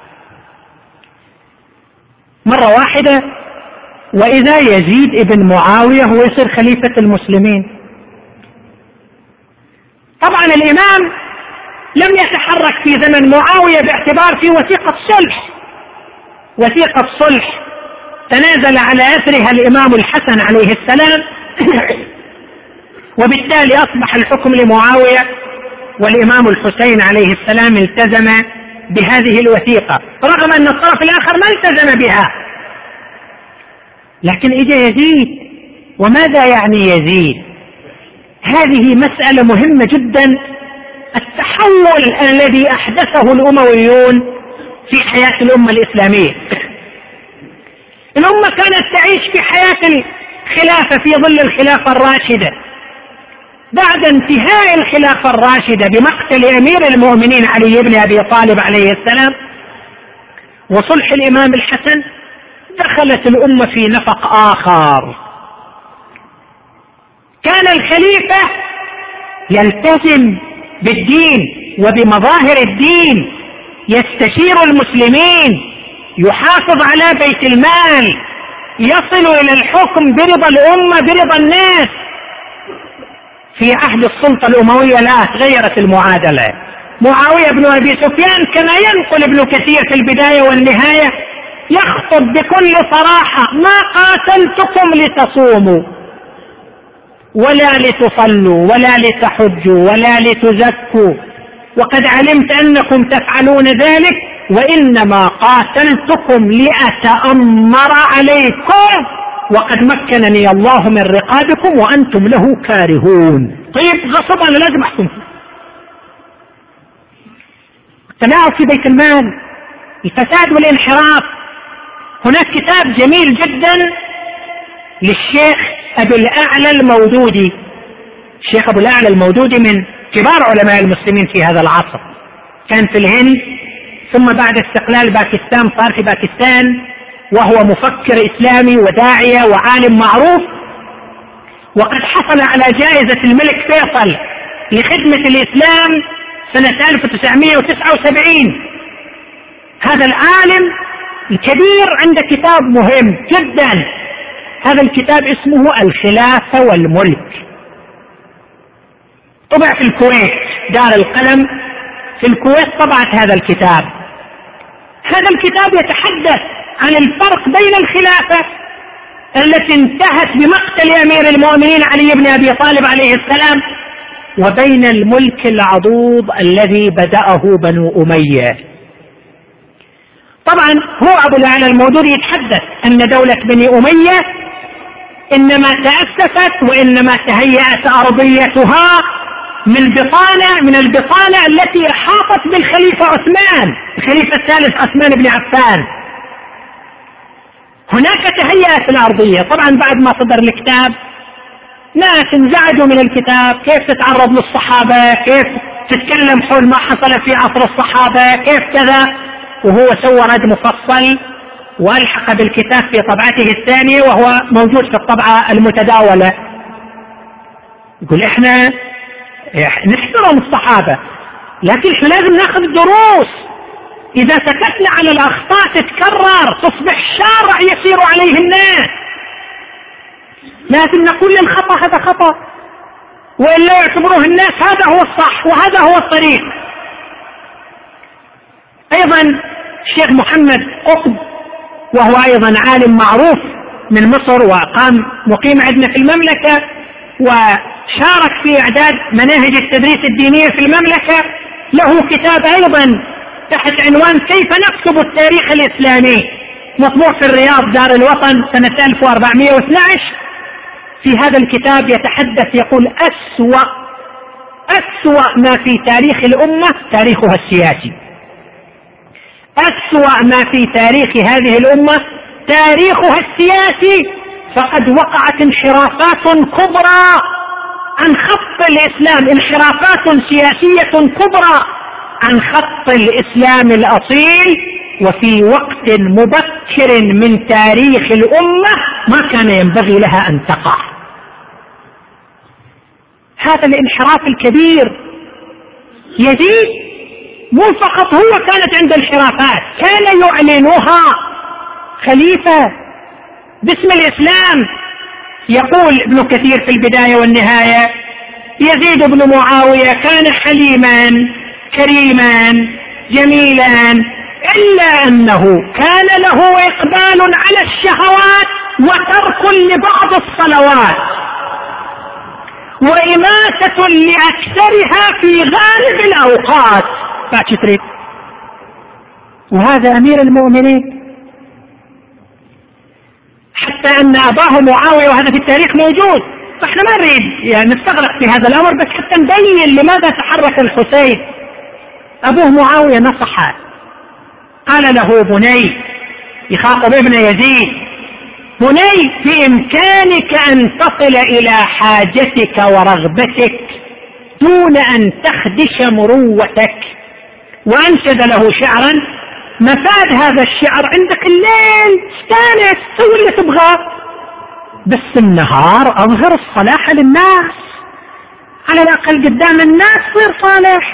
مرة واحدة وإذا يزيد ابن معاوية هو يصير خليفة المسلمين. طبعا الإمام لم يتحرك في زمن معاوية باعتبار في وثيقة صلح، وثيقة صلح تنازل على أثرها الإمام الحسن عليه السلام وبالتالي أصبح الحكم لمعاوية، والإمام الحسين عليه السلام التزم بهذه الوثيقة رغم أن الطرف الآخر ما التزم بها. لكن إجا يزيد. وماذا يعني يزيد؟ هذه مسألة مهمة جدا، التحول الذي أحدثه الأمويون في حياة الأمة الإسلامية. الأمة كانت تعيش في حياة الخلافة في ظل الخلافة الراشدة. بعد انتهاء الخلافة الراشدة بمقتل أمير المؤمنين علي بن أبي طالب عليه السلام وصلح الإمام الحسن، دخلت الأمة في نفق آخر. كان الخليفة يلتزم بالدين وبمظاهر الدين، يستشير المسلمين، يحافظ على بيت المال، يصل إلى الحكم برضا الأمة برضا الناس. في عهد السلطة الأموية لا، تغيرت المعادلة. معاوية بن أبي سفيان كما ينقل ابن كثير في البداية والنهاية يخطب بكل صراحة: ما قاتلتكم لتصوموا ولا لتصلوا ولا لتحجوا ولا لتزكوا، وقد علمت أنكم تفعلون ذلك، وإنما قاتلتكم لأتأمر عليكم، وقد مكنني الله من رقابكم وأنتم له كارهون. طيب غصبا لازم أحكم. التلاعب في بيت المال، الفساد والانحراف. هناك كتاب جميل جدا للشيخ أبو الأعلى المودودي. الشيخ أبو الأعلى المودودي من كبار علماء المسلمين في هذا العصر، كان في الهند ثم بعد استقلال باكستان صار في باكستان، وهو مفكر إسلامي وداعية وعالم معروف، وقد حصل على جائزة الملك فيصل لخدمة الإسلام سنة ألف وتسعمائة وتسعة وسبعين. هذا العالم الكبير عنده كتاب مهم جدا، هذا الكتاب اسمه الخلافة والملك، طبع في الكويت، دار القلم في الكويت طبعت هذا الكتاب. هذا الكتاب يتحدث عن الفرق بين الخلافة التي انتهت بمقتل أمير المؤمنين علي بن أبي طالب عليه السلام وبين الملك العضوض الذي بدأه بنو أمية. طبعا هو أبو الأعلى المودودي يتحدث أن دولة بني أمية إنما تأسست وإنما تهيأت أرضيتها من بطانة من البطانة التي أحاطت بالخليفة عثمان، الخليفة الثالث عثمان بن عفان. هناك تهيأت الأرضية. طبعا بعد ما صدر الكتاب ناس انزعجوا من الكتاب، كيف تتعرض للصحابة، كيف تتكلم حول ما حصل في عصر الصحابة، كيف كذا. وهو سوى رد مفصل والحق بالكتاب في طبعته الثانية وهو موجود في الطبعة المتداولة. يقول احنا نحترم الصحابة لكن احنا لازم ناخذ دروس، اذا سكتنا على الاخطاء تتكرر تصبح شارع يسير عليه الناس. لازم نقول للخطأ هذا خطأ، وإلا يعتبروه الناس هذا هو الصح وهذا هو الطريق. ايضا الشيخ محمد قطب وهو ايضا عالم معروف من مصر وقام مقيم عندنا في المملكة وشارك في اعداد مناهج التدريس الدينية في المملكة، له كتاب ايضا تحت عنوان كيف نكتب التاريخ الاسلامي، مطبوع في الرياض دار الوطن سنة ألف وأربعمائة واثني عشر. في هذا الكتاب يتحدث يقول أسوأ أسوأ ما في تاريخ الأمة تاريخها السياسي، أسوأ ما في تاريخ هذه الأمة تاريخها السياسي، فقد وقعت انحرافات كبرى عن خط الإسلام، انحرافات سياسية كبرى عن خط الإسلام الأصيل، وفي وقت مبكر من تاريخ الأمة ما كان ينبغي لها أن تقع. هذا الانحراف الكبير يزيد مو فقط هو كانت عند الخلافات، كان يعلنها خليفة باسم الإسلام. يقول ابن كثير في البداية والنهاية: يزيد بن معاوية كان حليما كريما جميلا، إلا أنه كان له إقبال على الشهوات وترك لبعض الصلوات وإماتة لأكثرها في غالب الأوقات. فأشتريد وهذا أمير المؤمنين، حتى أن أباه معاوية، وهذا في التاريخ موجود، فإحنا ما نريد يعني نستغرق في هذا الأمر، بس حتى نبين لماذا تحرك الحسين. أبوه معاوية نصحه، قال له: بني، يخاطب ابن يزيد: بني، بإمكانك أن تصل إلى حاجتك ورغبتك دون أن تخدش مروتك. وأنشد له شعرا: مفاد هذا الشعر عندك الليل استانس سوي اللي تبغاه، بس النهار أظهر الصلاح للناس، على الأقل قدام الناس صير صالح.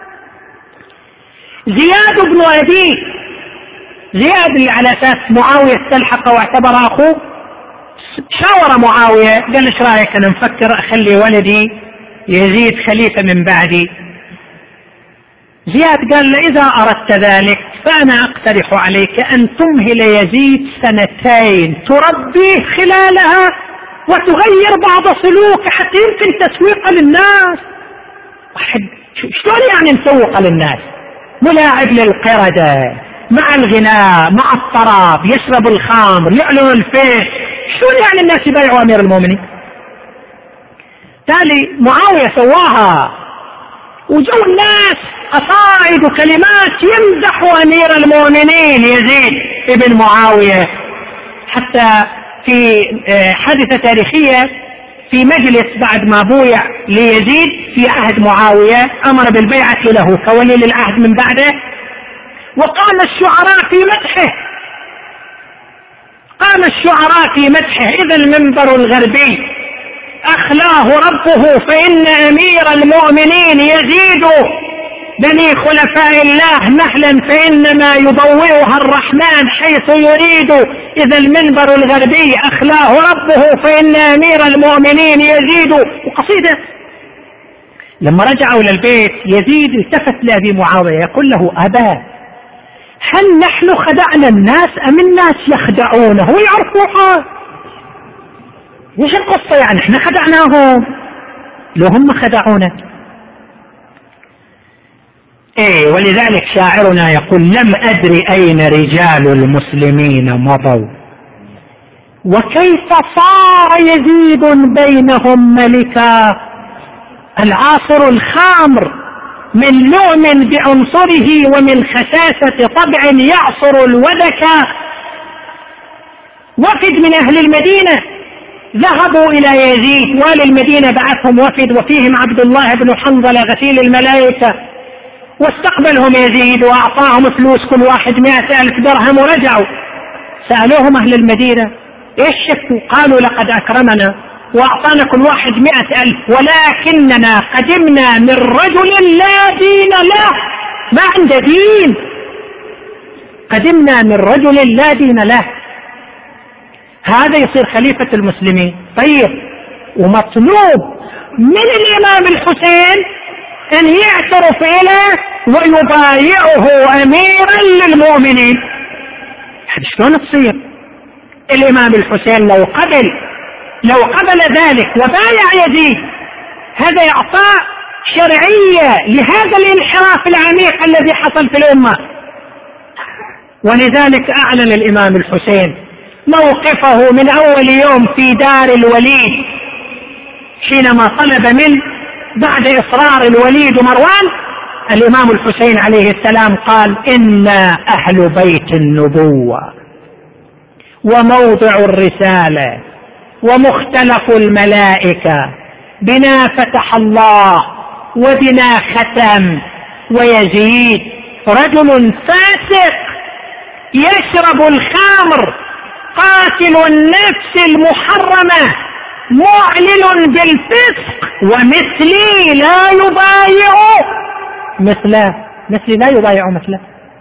زياد بن أبي زياد اللي على أساس معاوية استلحق واعتبر أخوه، شاور معاوية قال: ايش رايك أنا مفكر أخلي ولدي يزيد خليفة من بعدي. زياد قال له: إذا أردت ذلك فأنا أقترح عليك أن تمهل يزيد سنتين تربيه خلالها وتغير بعض سلوكه حتى يمكن تسويقه للناس. واحد شلون يعني نسوق للناس؟ ملاعب للقردة، مع الغناء، مع الطرب، يشرب الخمر، يعلن الفيش، شلون يعني الناس يبايعوا أمير المؤمنين؟ تالي معاوية سواها، وجو الناس قصائد وكلمات يمدحوا أمير المؤمنين يزيد ابن معاوية. حتى في حادثة تاريخية في مجلس بعد ما بويع ليزيد في عهد معاوية أمر بالبيعة له كولي للعهد من بعده، وقام الشعراء في مدحه قام الشعراء في مدحه إذا المنبر الغربي أخلاه ربه فإن أمير المؤمنين يزيد بني خلفاء الله نحلا فإنما يضوئها الرحمن حيث يريد. إذا المنبر الغربي أخلاه ربه فإن أمير المؤمنين يزيد. وقصيدة. لما رجعوا إلى البيت يزيد التفت لأبي معاوية يقول له: أبا، هل نحن خدعنا الناس أم الناس يخدعونه ويعرفوها؟ ايش القصة يعني؟ احنا خدعناهم لو هم خدعونا. ايه، ولذلك شاعرنا يقول: لم أدري أين رجال المسلمين مضوا وكيف صار يزيد بينهم ملكا. العاصر الخامر من لؤم بعنصره ومن خساسة طبع يعصر الودك. وفد من أهل المدينة ذهبوا إلى يزيد، والي المدينة بعثهم وفد وفيهم عبد الله بن حنظلة غسيل الملائكة، واستقبلهم يزيد وأعطاهم فلوس كل واحد مئة ألف درهم ورجعوا. سألوهم أهل المدينة: إيش شفتوا؟ قالوا: لقد أكرمنا وأعطانا كل واحد مئة ألف، ولكننا قدمنا من رجل لا دين له، ما عنده دين، قدمنا من رجل لا دين له، هذا يصير خليفة المسلمين. طيب، ومطلوب من الإمام الحسين أن يعترف إليه ويبايعه أميرا للمؤمنين. شلون تصير؟ الإمام الحسين لو قبل لو قبل ذلك وبايع يزيد، هذا إعطاء شرعية لهذا الانحراف العميق الذي حصل في الأمة. ولذلك أعلن الإمام الحسين موقفه من أول يوم في دار الوليد، حينما طلب منه بعد إصرار الوليد ومروان، الإمام الحسين عليه السلام قال: إنا أهل بيت النبوة وموضع الرسالة ومختلف الملائكة، بنا فتح الله وبنا ختم، ويزيد رجل فاسق يشرب الخمر قاتل النفس المحرمة معلن بالفسق، ومثلي لا يبايع مثله، مثلي لا يبايع مثله.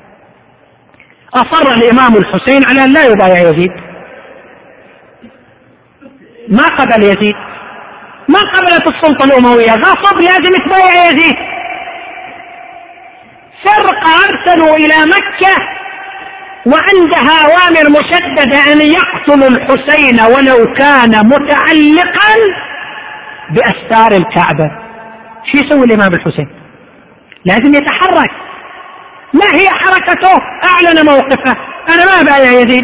أصر الإمام الحسين على أن لا يبايع يزيد، ما قبل يزيد، ما قبلت السلطة الأموية، غصب لازم تبايع يزيد. فرقة أرسلوا إلى مكة وعندها أوامر مشددة أن يقتلوا الحسين ولو كان متعلقا بأستار الكعبة. شو يسوي الإمام الحسين؟ لازم يتحرك. ما هي حركته؟ أعلن موقفه، أنا ما بايع يزيد،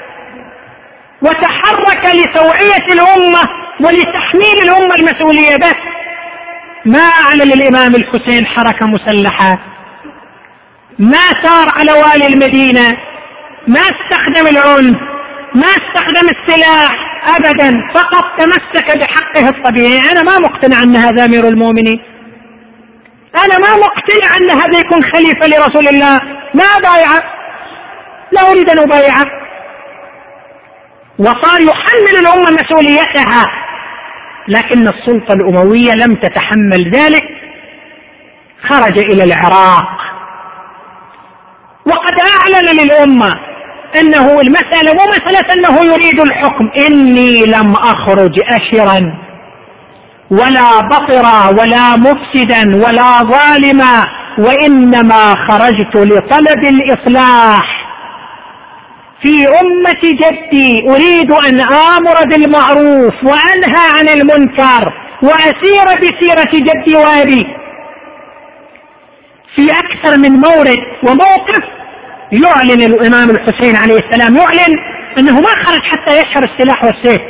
وتحرك لتوعية الأمة ولتحميل الأمة المسؤولية. بس ما أعلن الإمام الحسين حركة مسلحة، ما سار على والي المدينة، ما استخدم العنف، ما استخدم السلاح أبدا، فقط تمسك بحقه الطبيعي. أنا ما مقتنع أن هذا أمير المؤمنين، أنا ما مقتنع أن هذا يكون خليفة لرسول الله، ما بايعه، لا أريد أن أبايعه. وصار يحمل الأمة مسؤوليتها، لكن السلطة الأموية لم تتحمل ذلك، خرج إلى العراق وقد أعلن للأمة أنه المسألة مو مسألة أنه يريد الحكم، إني لم أخرج أشرا ولا بطرا ولا مفسدا ولا ظالما، وإنما خرجت لطلب الإصلاح في أمة جدي، أريد أن آمر بالمعروف وأنهى عن المنكر وأسير بسيرة جدي وأبي. في أكثر من مورد وموقف يعلن الإمام الحسين عليه السلام، يعلن أنه ما خرج حتى يشهر السلاح والسيف.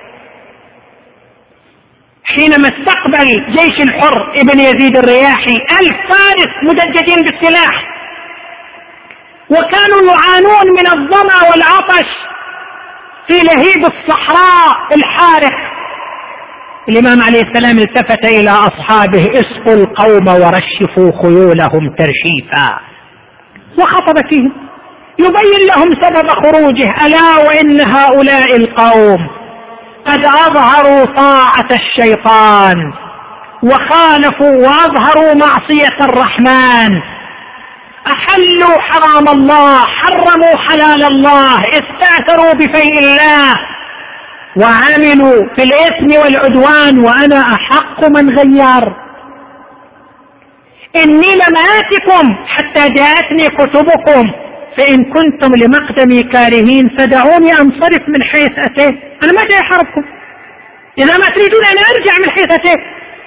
حينما استقبل جيش الحر ابن يزيد الرياحي ألف فارس مدججين بالسلاح، وكانوا يعانون من الظمأ والعطش في لهيب الصحراء الحارق، الإمام عليه السلام التفت إلى أصحابه: اسقوا القوم ورشفوا خيولهم ترشيفا، وخطب فيهم يبين لهم سبب خروجه: ألا وإن هؤلاء القوم قد أظهروا طاعة الشيطان وخالفوا وأظهروا معصية الرحمن، أحلوا حرام الله، حرموا حلال الله، استأثروا بفيء الله، وعملوا في الإثم والعدوان، وأنا أحق من غير. إني لم آتكم حتى جاءتني كتبكم، فإن كنتم لمقدمي كارهين فدعوني أنصرف من حيث أتيت. أنا ما جاي أحاربكم، إذا ما تريدون أن أرجع من حيث أتيت.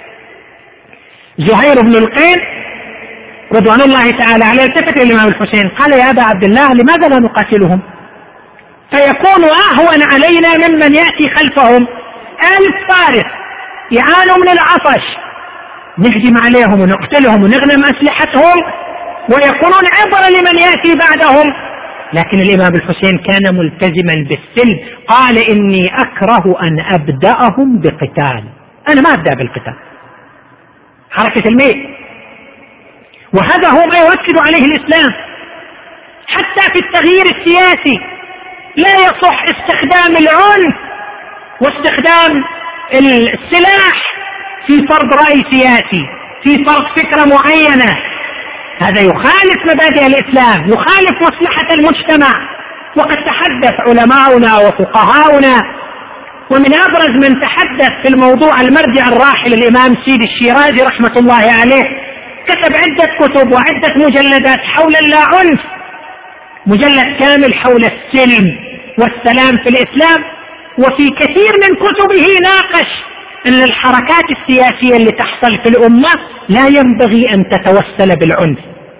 زهير بن القين رضوان الله تعالى عليه التفت الإمام الحسين قال: يا أبا عبد الله، لماذا لا نقاتلهم فيكون أهون علينا ممن يأتي خلفهم ألف فارس يعانوا من العطش، نهجم عليهم ونقتلهم ونغنم أسلحتهم ويكونون عبرة لمن يأتي بعدهم. لكن الإمام الحسين كان ملتزما بالسلم، قال: إني أكره أن أبدأهم بقتال، أنا ما أبدأ بالقتال، حركة الميت. وهذا هو ما يؤكد عليه الإسلام. حتى في التغيير السياسي لا يصح استخدام العنف واستخدام السلاح في فرض رأي سياسي، في فرض فكرة معينة. هذا يخالف مبادئ الإسلام، يخالف مصلحة المجتمع. وقد تحدث علماؤنا وفقهاؤنا، ومن أبرز من تحدث في الموضوع المرجع الراحل الإمام سيد الشيرازي رحمة الله عليه، كتب عدة كتب وعدة مجلدات حول اللا عنف، مجلد كامل حول السلم والسلام في الإسلام. وفي كثير من كتبه ناقش أن الحركات السياسية اللي تحصل في الأمة لا ينبغي أن تتوسل بالعنف.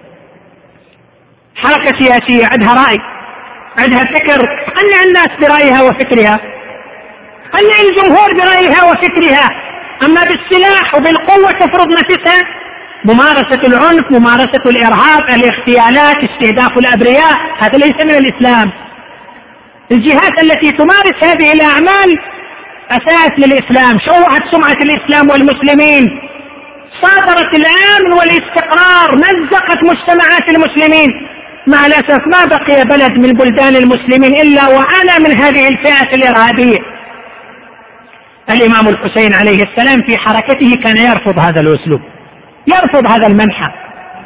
حركة سياسية عندها رأي، عندها فكر، قنع الناس برأيها وفكرها، قنع الجمهور برأيها وفكرها. أما بالسلاح وبالقوة تفرض نفسها، ممارسة العنف، ممارسة الإرهاب، الاغتيالات، استهداف الأبرياء، هذا ليس من الإسلام. الجهات التي تمارس هذه الأعمال أساءت للإسلام، شوهت سمعة الإسلام والمسلمين، صادرت الأمن والاستقرار، مزقت مجتمعات المسلمين. مع الأسف ما بقي بلد من بلدان المسلمين إلا وعانى من هذه الفئات الإرهابية. الإمام الحسين عليه السلام في حركته كان يرفض هذا الأسلوب، يرفض هذا المنحى،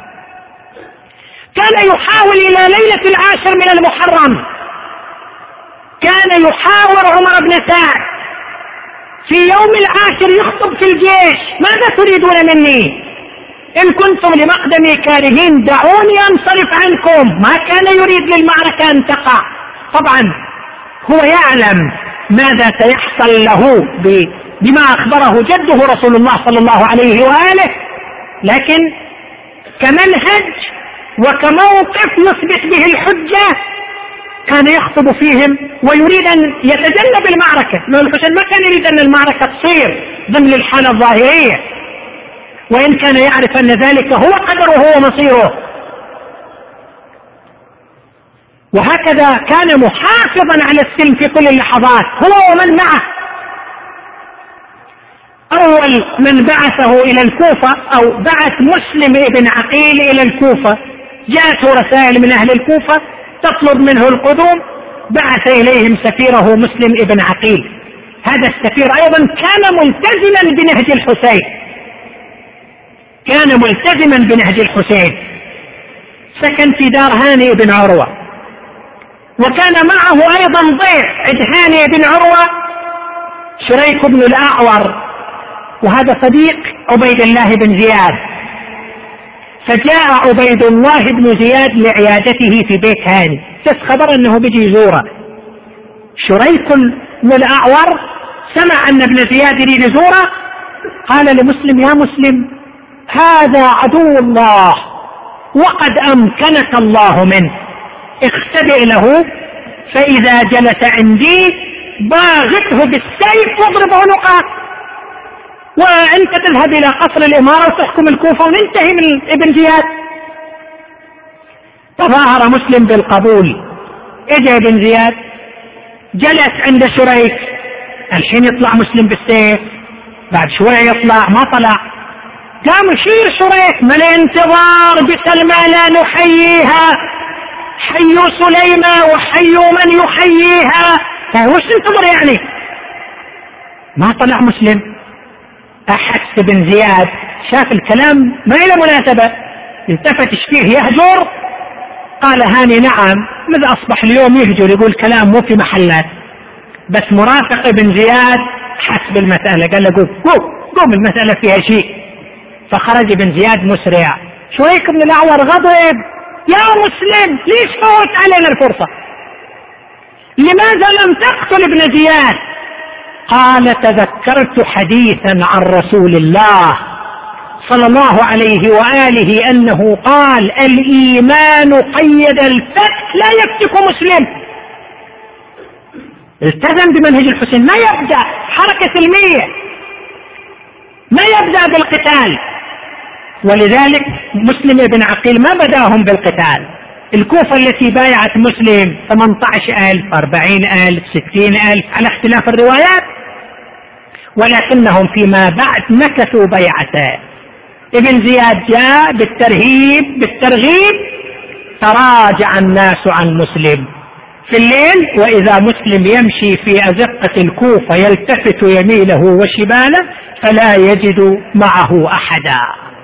كان يحاول إلى ليلة العاشر من المحرم، كان يحاور عمر بن سعد في يوم العاشر يخطب في الجيش: ماذا تريدون مني؟ إن كنتم لمقدمي كارهين دعوني أنصرف عنكم. ما كان يريد للمعركة أن تقع. طبعا هو يعلم ماذا سيحصل له بما أخبره جده رسول الله صلى الله عليه وآله، لكن كمنهج وكموقف يثبت به الحجة كان يخطب فيهم ويريد أن يتجنب المعركة. لأن الحسين ما كان يريد أن المعركة تصير ضمن الحالة الظاهرية، وإن كان يعرف أن ذلك هو قدره ومصيره. وهكذا كان محافظا على السلم في كل اللحظات هو ومن معه. أول من بعثه إلى الكوفة أو بعث مسلم ابن عقيل إلى الكوفة، جاءته رسائل من أهل الكوفة تطلب منه القدوم، بعث إليهم سفيره مسلم ابن عقيل. هذا السفير أيضا كان ملتزما بنهج الحسين، كان ملتزما بنهج الحسين، سكن في دار هاني بن عروة، وكان معه أيضا ضيف عند هاني بن عروة شريك بن الأعور، وهذا صديق عبيد الله بن زياد. فجاء عبيد الله بن زياد لعيادته في بيت هاني، بس خبر أنه بيجي يزوره. شريك بن الأعور سمع أن ابن زياد يريد يزوره، قال لمسلم: يا مسلم، هذا عدو الله وقد أمكنك الله منه، اختبئ له، فإذا جلس عندي باغته بالسيف واضرب عنقه، وأنت تذهب إلى قصر الإمارة وتحكم الكوفة وننتهي من ابن زياد. تظاهر مسلم بالقبول. اجى ابن زياد جلس عند شريك، الحين يطلع مسلم بالسيف، بعد شوية يطلع، ما طلع، قام يشير شريك: من الانتظار بسلمى لا نحييها، حيوا سليمة وحيوا من يحييها. وش تنتظر يعني؟ ما طلع مسلم. أحس بن زياد، شاف الكلام ما له مناسبة، التفت فيه يهجر. قال هاني: نعم، ماذا أصبح اليوم يهجر، يقول كلام مو في محله. بس مرافق ابن زياد حس بالمسألة، قال له: قوم قوم قوم، المسألة فيها شيء. فخرج ابن زياد مسرع. شريك بن الأعور غضب: يا مسلم، ليش فوت علينا الفرصة؟ لماذا لم تقتل ابن زياد؟ قال: تذكرت حديثا عن رسول الله صلى الله عليه وآله أنه قال: الإيمان قيد الفتك لا يفتك مسلم. التزم بمنهج الحسين، ما يبدأ حركة سلمية، ما يبدأ بالقتال. ولذلك مسلم بن عقيل ما بداهم بالقتال. الكوفة التي بايعت مسلم ثمانية عشر ألف، أربعين ألف، ستين ألف على اختلاف الروايات، ولكنهم فيما بعد نكثوا بيعته. ابن زياد جاء بالترهيب بالترغيب، تراجع الناس عن مسلم في الليل، وإذا مسلم يمشي في أزقة الكوفة يلتفت يمينه وشماله فلا يجد معه أحدا.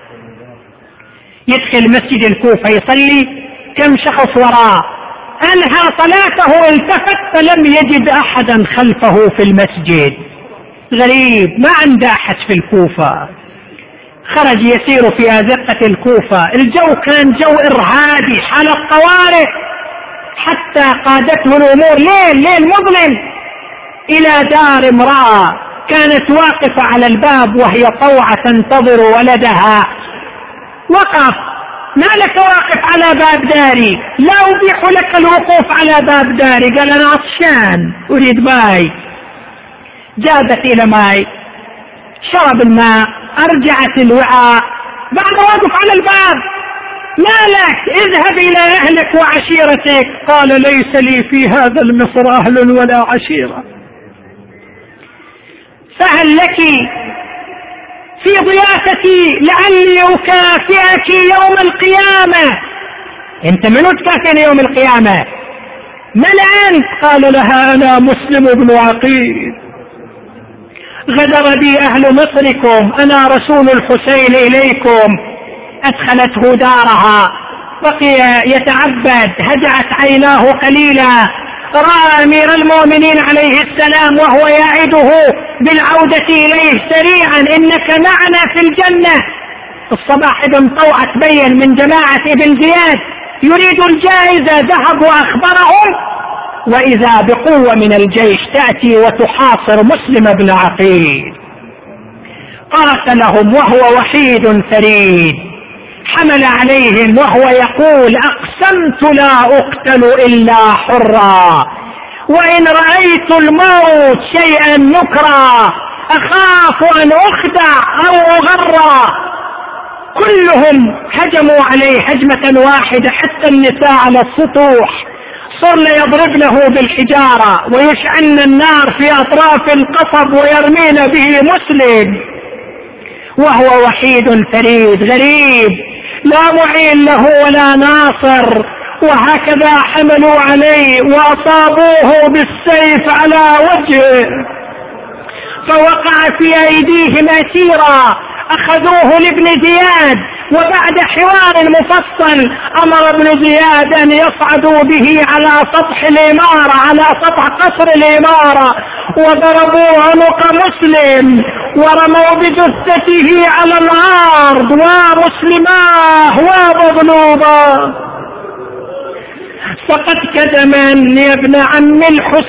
يدخل مسجد الكوفة يصلي، كم شخص وراء، أنهى صلاته التفت فلم يجد أحدا خلفه في المسجد. غريب، ما عنده أحد في الكوفة. خرج يسير في أزقة الكوفة، الجو كان جو إرهابي، حالة طوارئ، حتى قادته الأمور ليل ليل مظلم إلى دار امرأة كانت واقفة على الباب وهي طوعة تنتظر ولدها. وقف: ما لك واقف على باب داري؟ لا أبيح لك الوقوف على باب داري. قال: أنا عطشان أريد ماء. جابت إلى ماء، شرب الماء، أرجعت الوعاء، بعد واقف على الباب: ما لك؟ اذهب إلى أهلك وعشيرتك. قال: ليس لي في هذا المصر أهل ولا عشيرة، فهل لك في ضيافتي لعلي أكافئك يوم القيامة. أنت من تكافئني يوم القيامة؟ من أنت؟ قال لها: أنا مسلم بن عقيل، غدر بي أهل مصركم، أنا رسول الحسين إليكم. أدخلته دارها بقي يتعبد، هدعت عيناه قليلا، رأى أمير المؤمنين عليه السلام وهو يعده بالعودة إليه سريعا، إنك معنا في الجنة. الصباح ابن طوعة تبين من جماعة ابن زياد يريد الجائزة، ذهب وأخبرهم، وإذا بقوة من الجيش تأتي وتحاصر مسلم بن عقيل. قاتلهم وهو وحيد فريد، حمل عليهم وهو يقول: أقسمت لا أقتل إلا حرا، وإن رأيت الموت شيئا نكرا أخاف أن أخدع أو أغرى. كلهم هجموا عليه هجمة واحدة، حتى النساء على السطوح صرن يضربنه بالحجارة ويشعلن النار في أطراف القصب ويرمين به مسلم، وهو وحيد فريد غريب لا معين له ولا ناصر. وهكذا حملوا عليه وأصابوه بالسيف على وجهه، فوقع في أيديهم أسيرا، أخذوه لابن زياد، وبعد حوار مفصل أمر ابن زياد أن يصعدوا به على سطح الإمارة، على سطح قصر الإمارة، وضربوا عنق مسلم ورموا بجثته على الأرض ومسلماه ومظلوماه. سقطت كدما يا ابن عم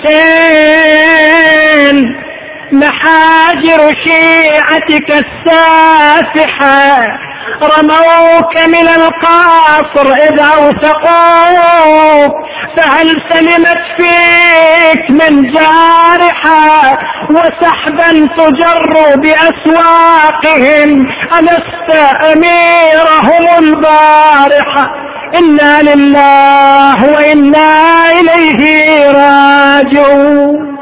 الحسين، محاجر شيعتك السافحة، رموك من القصر إذا أوثقوك، فهل سلمت فيك من جارحة، وسحبا تجر بأسواقهم، ألست أميرهم البارحة. إنا لله وإنا إليه راجعون.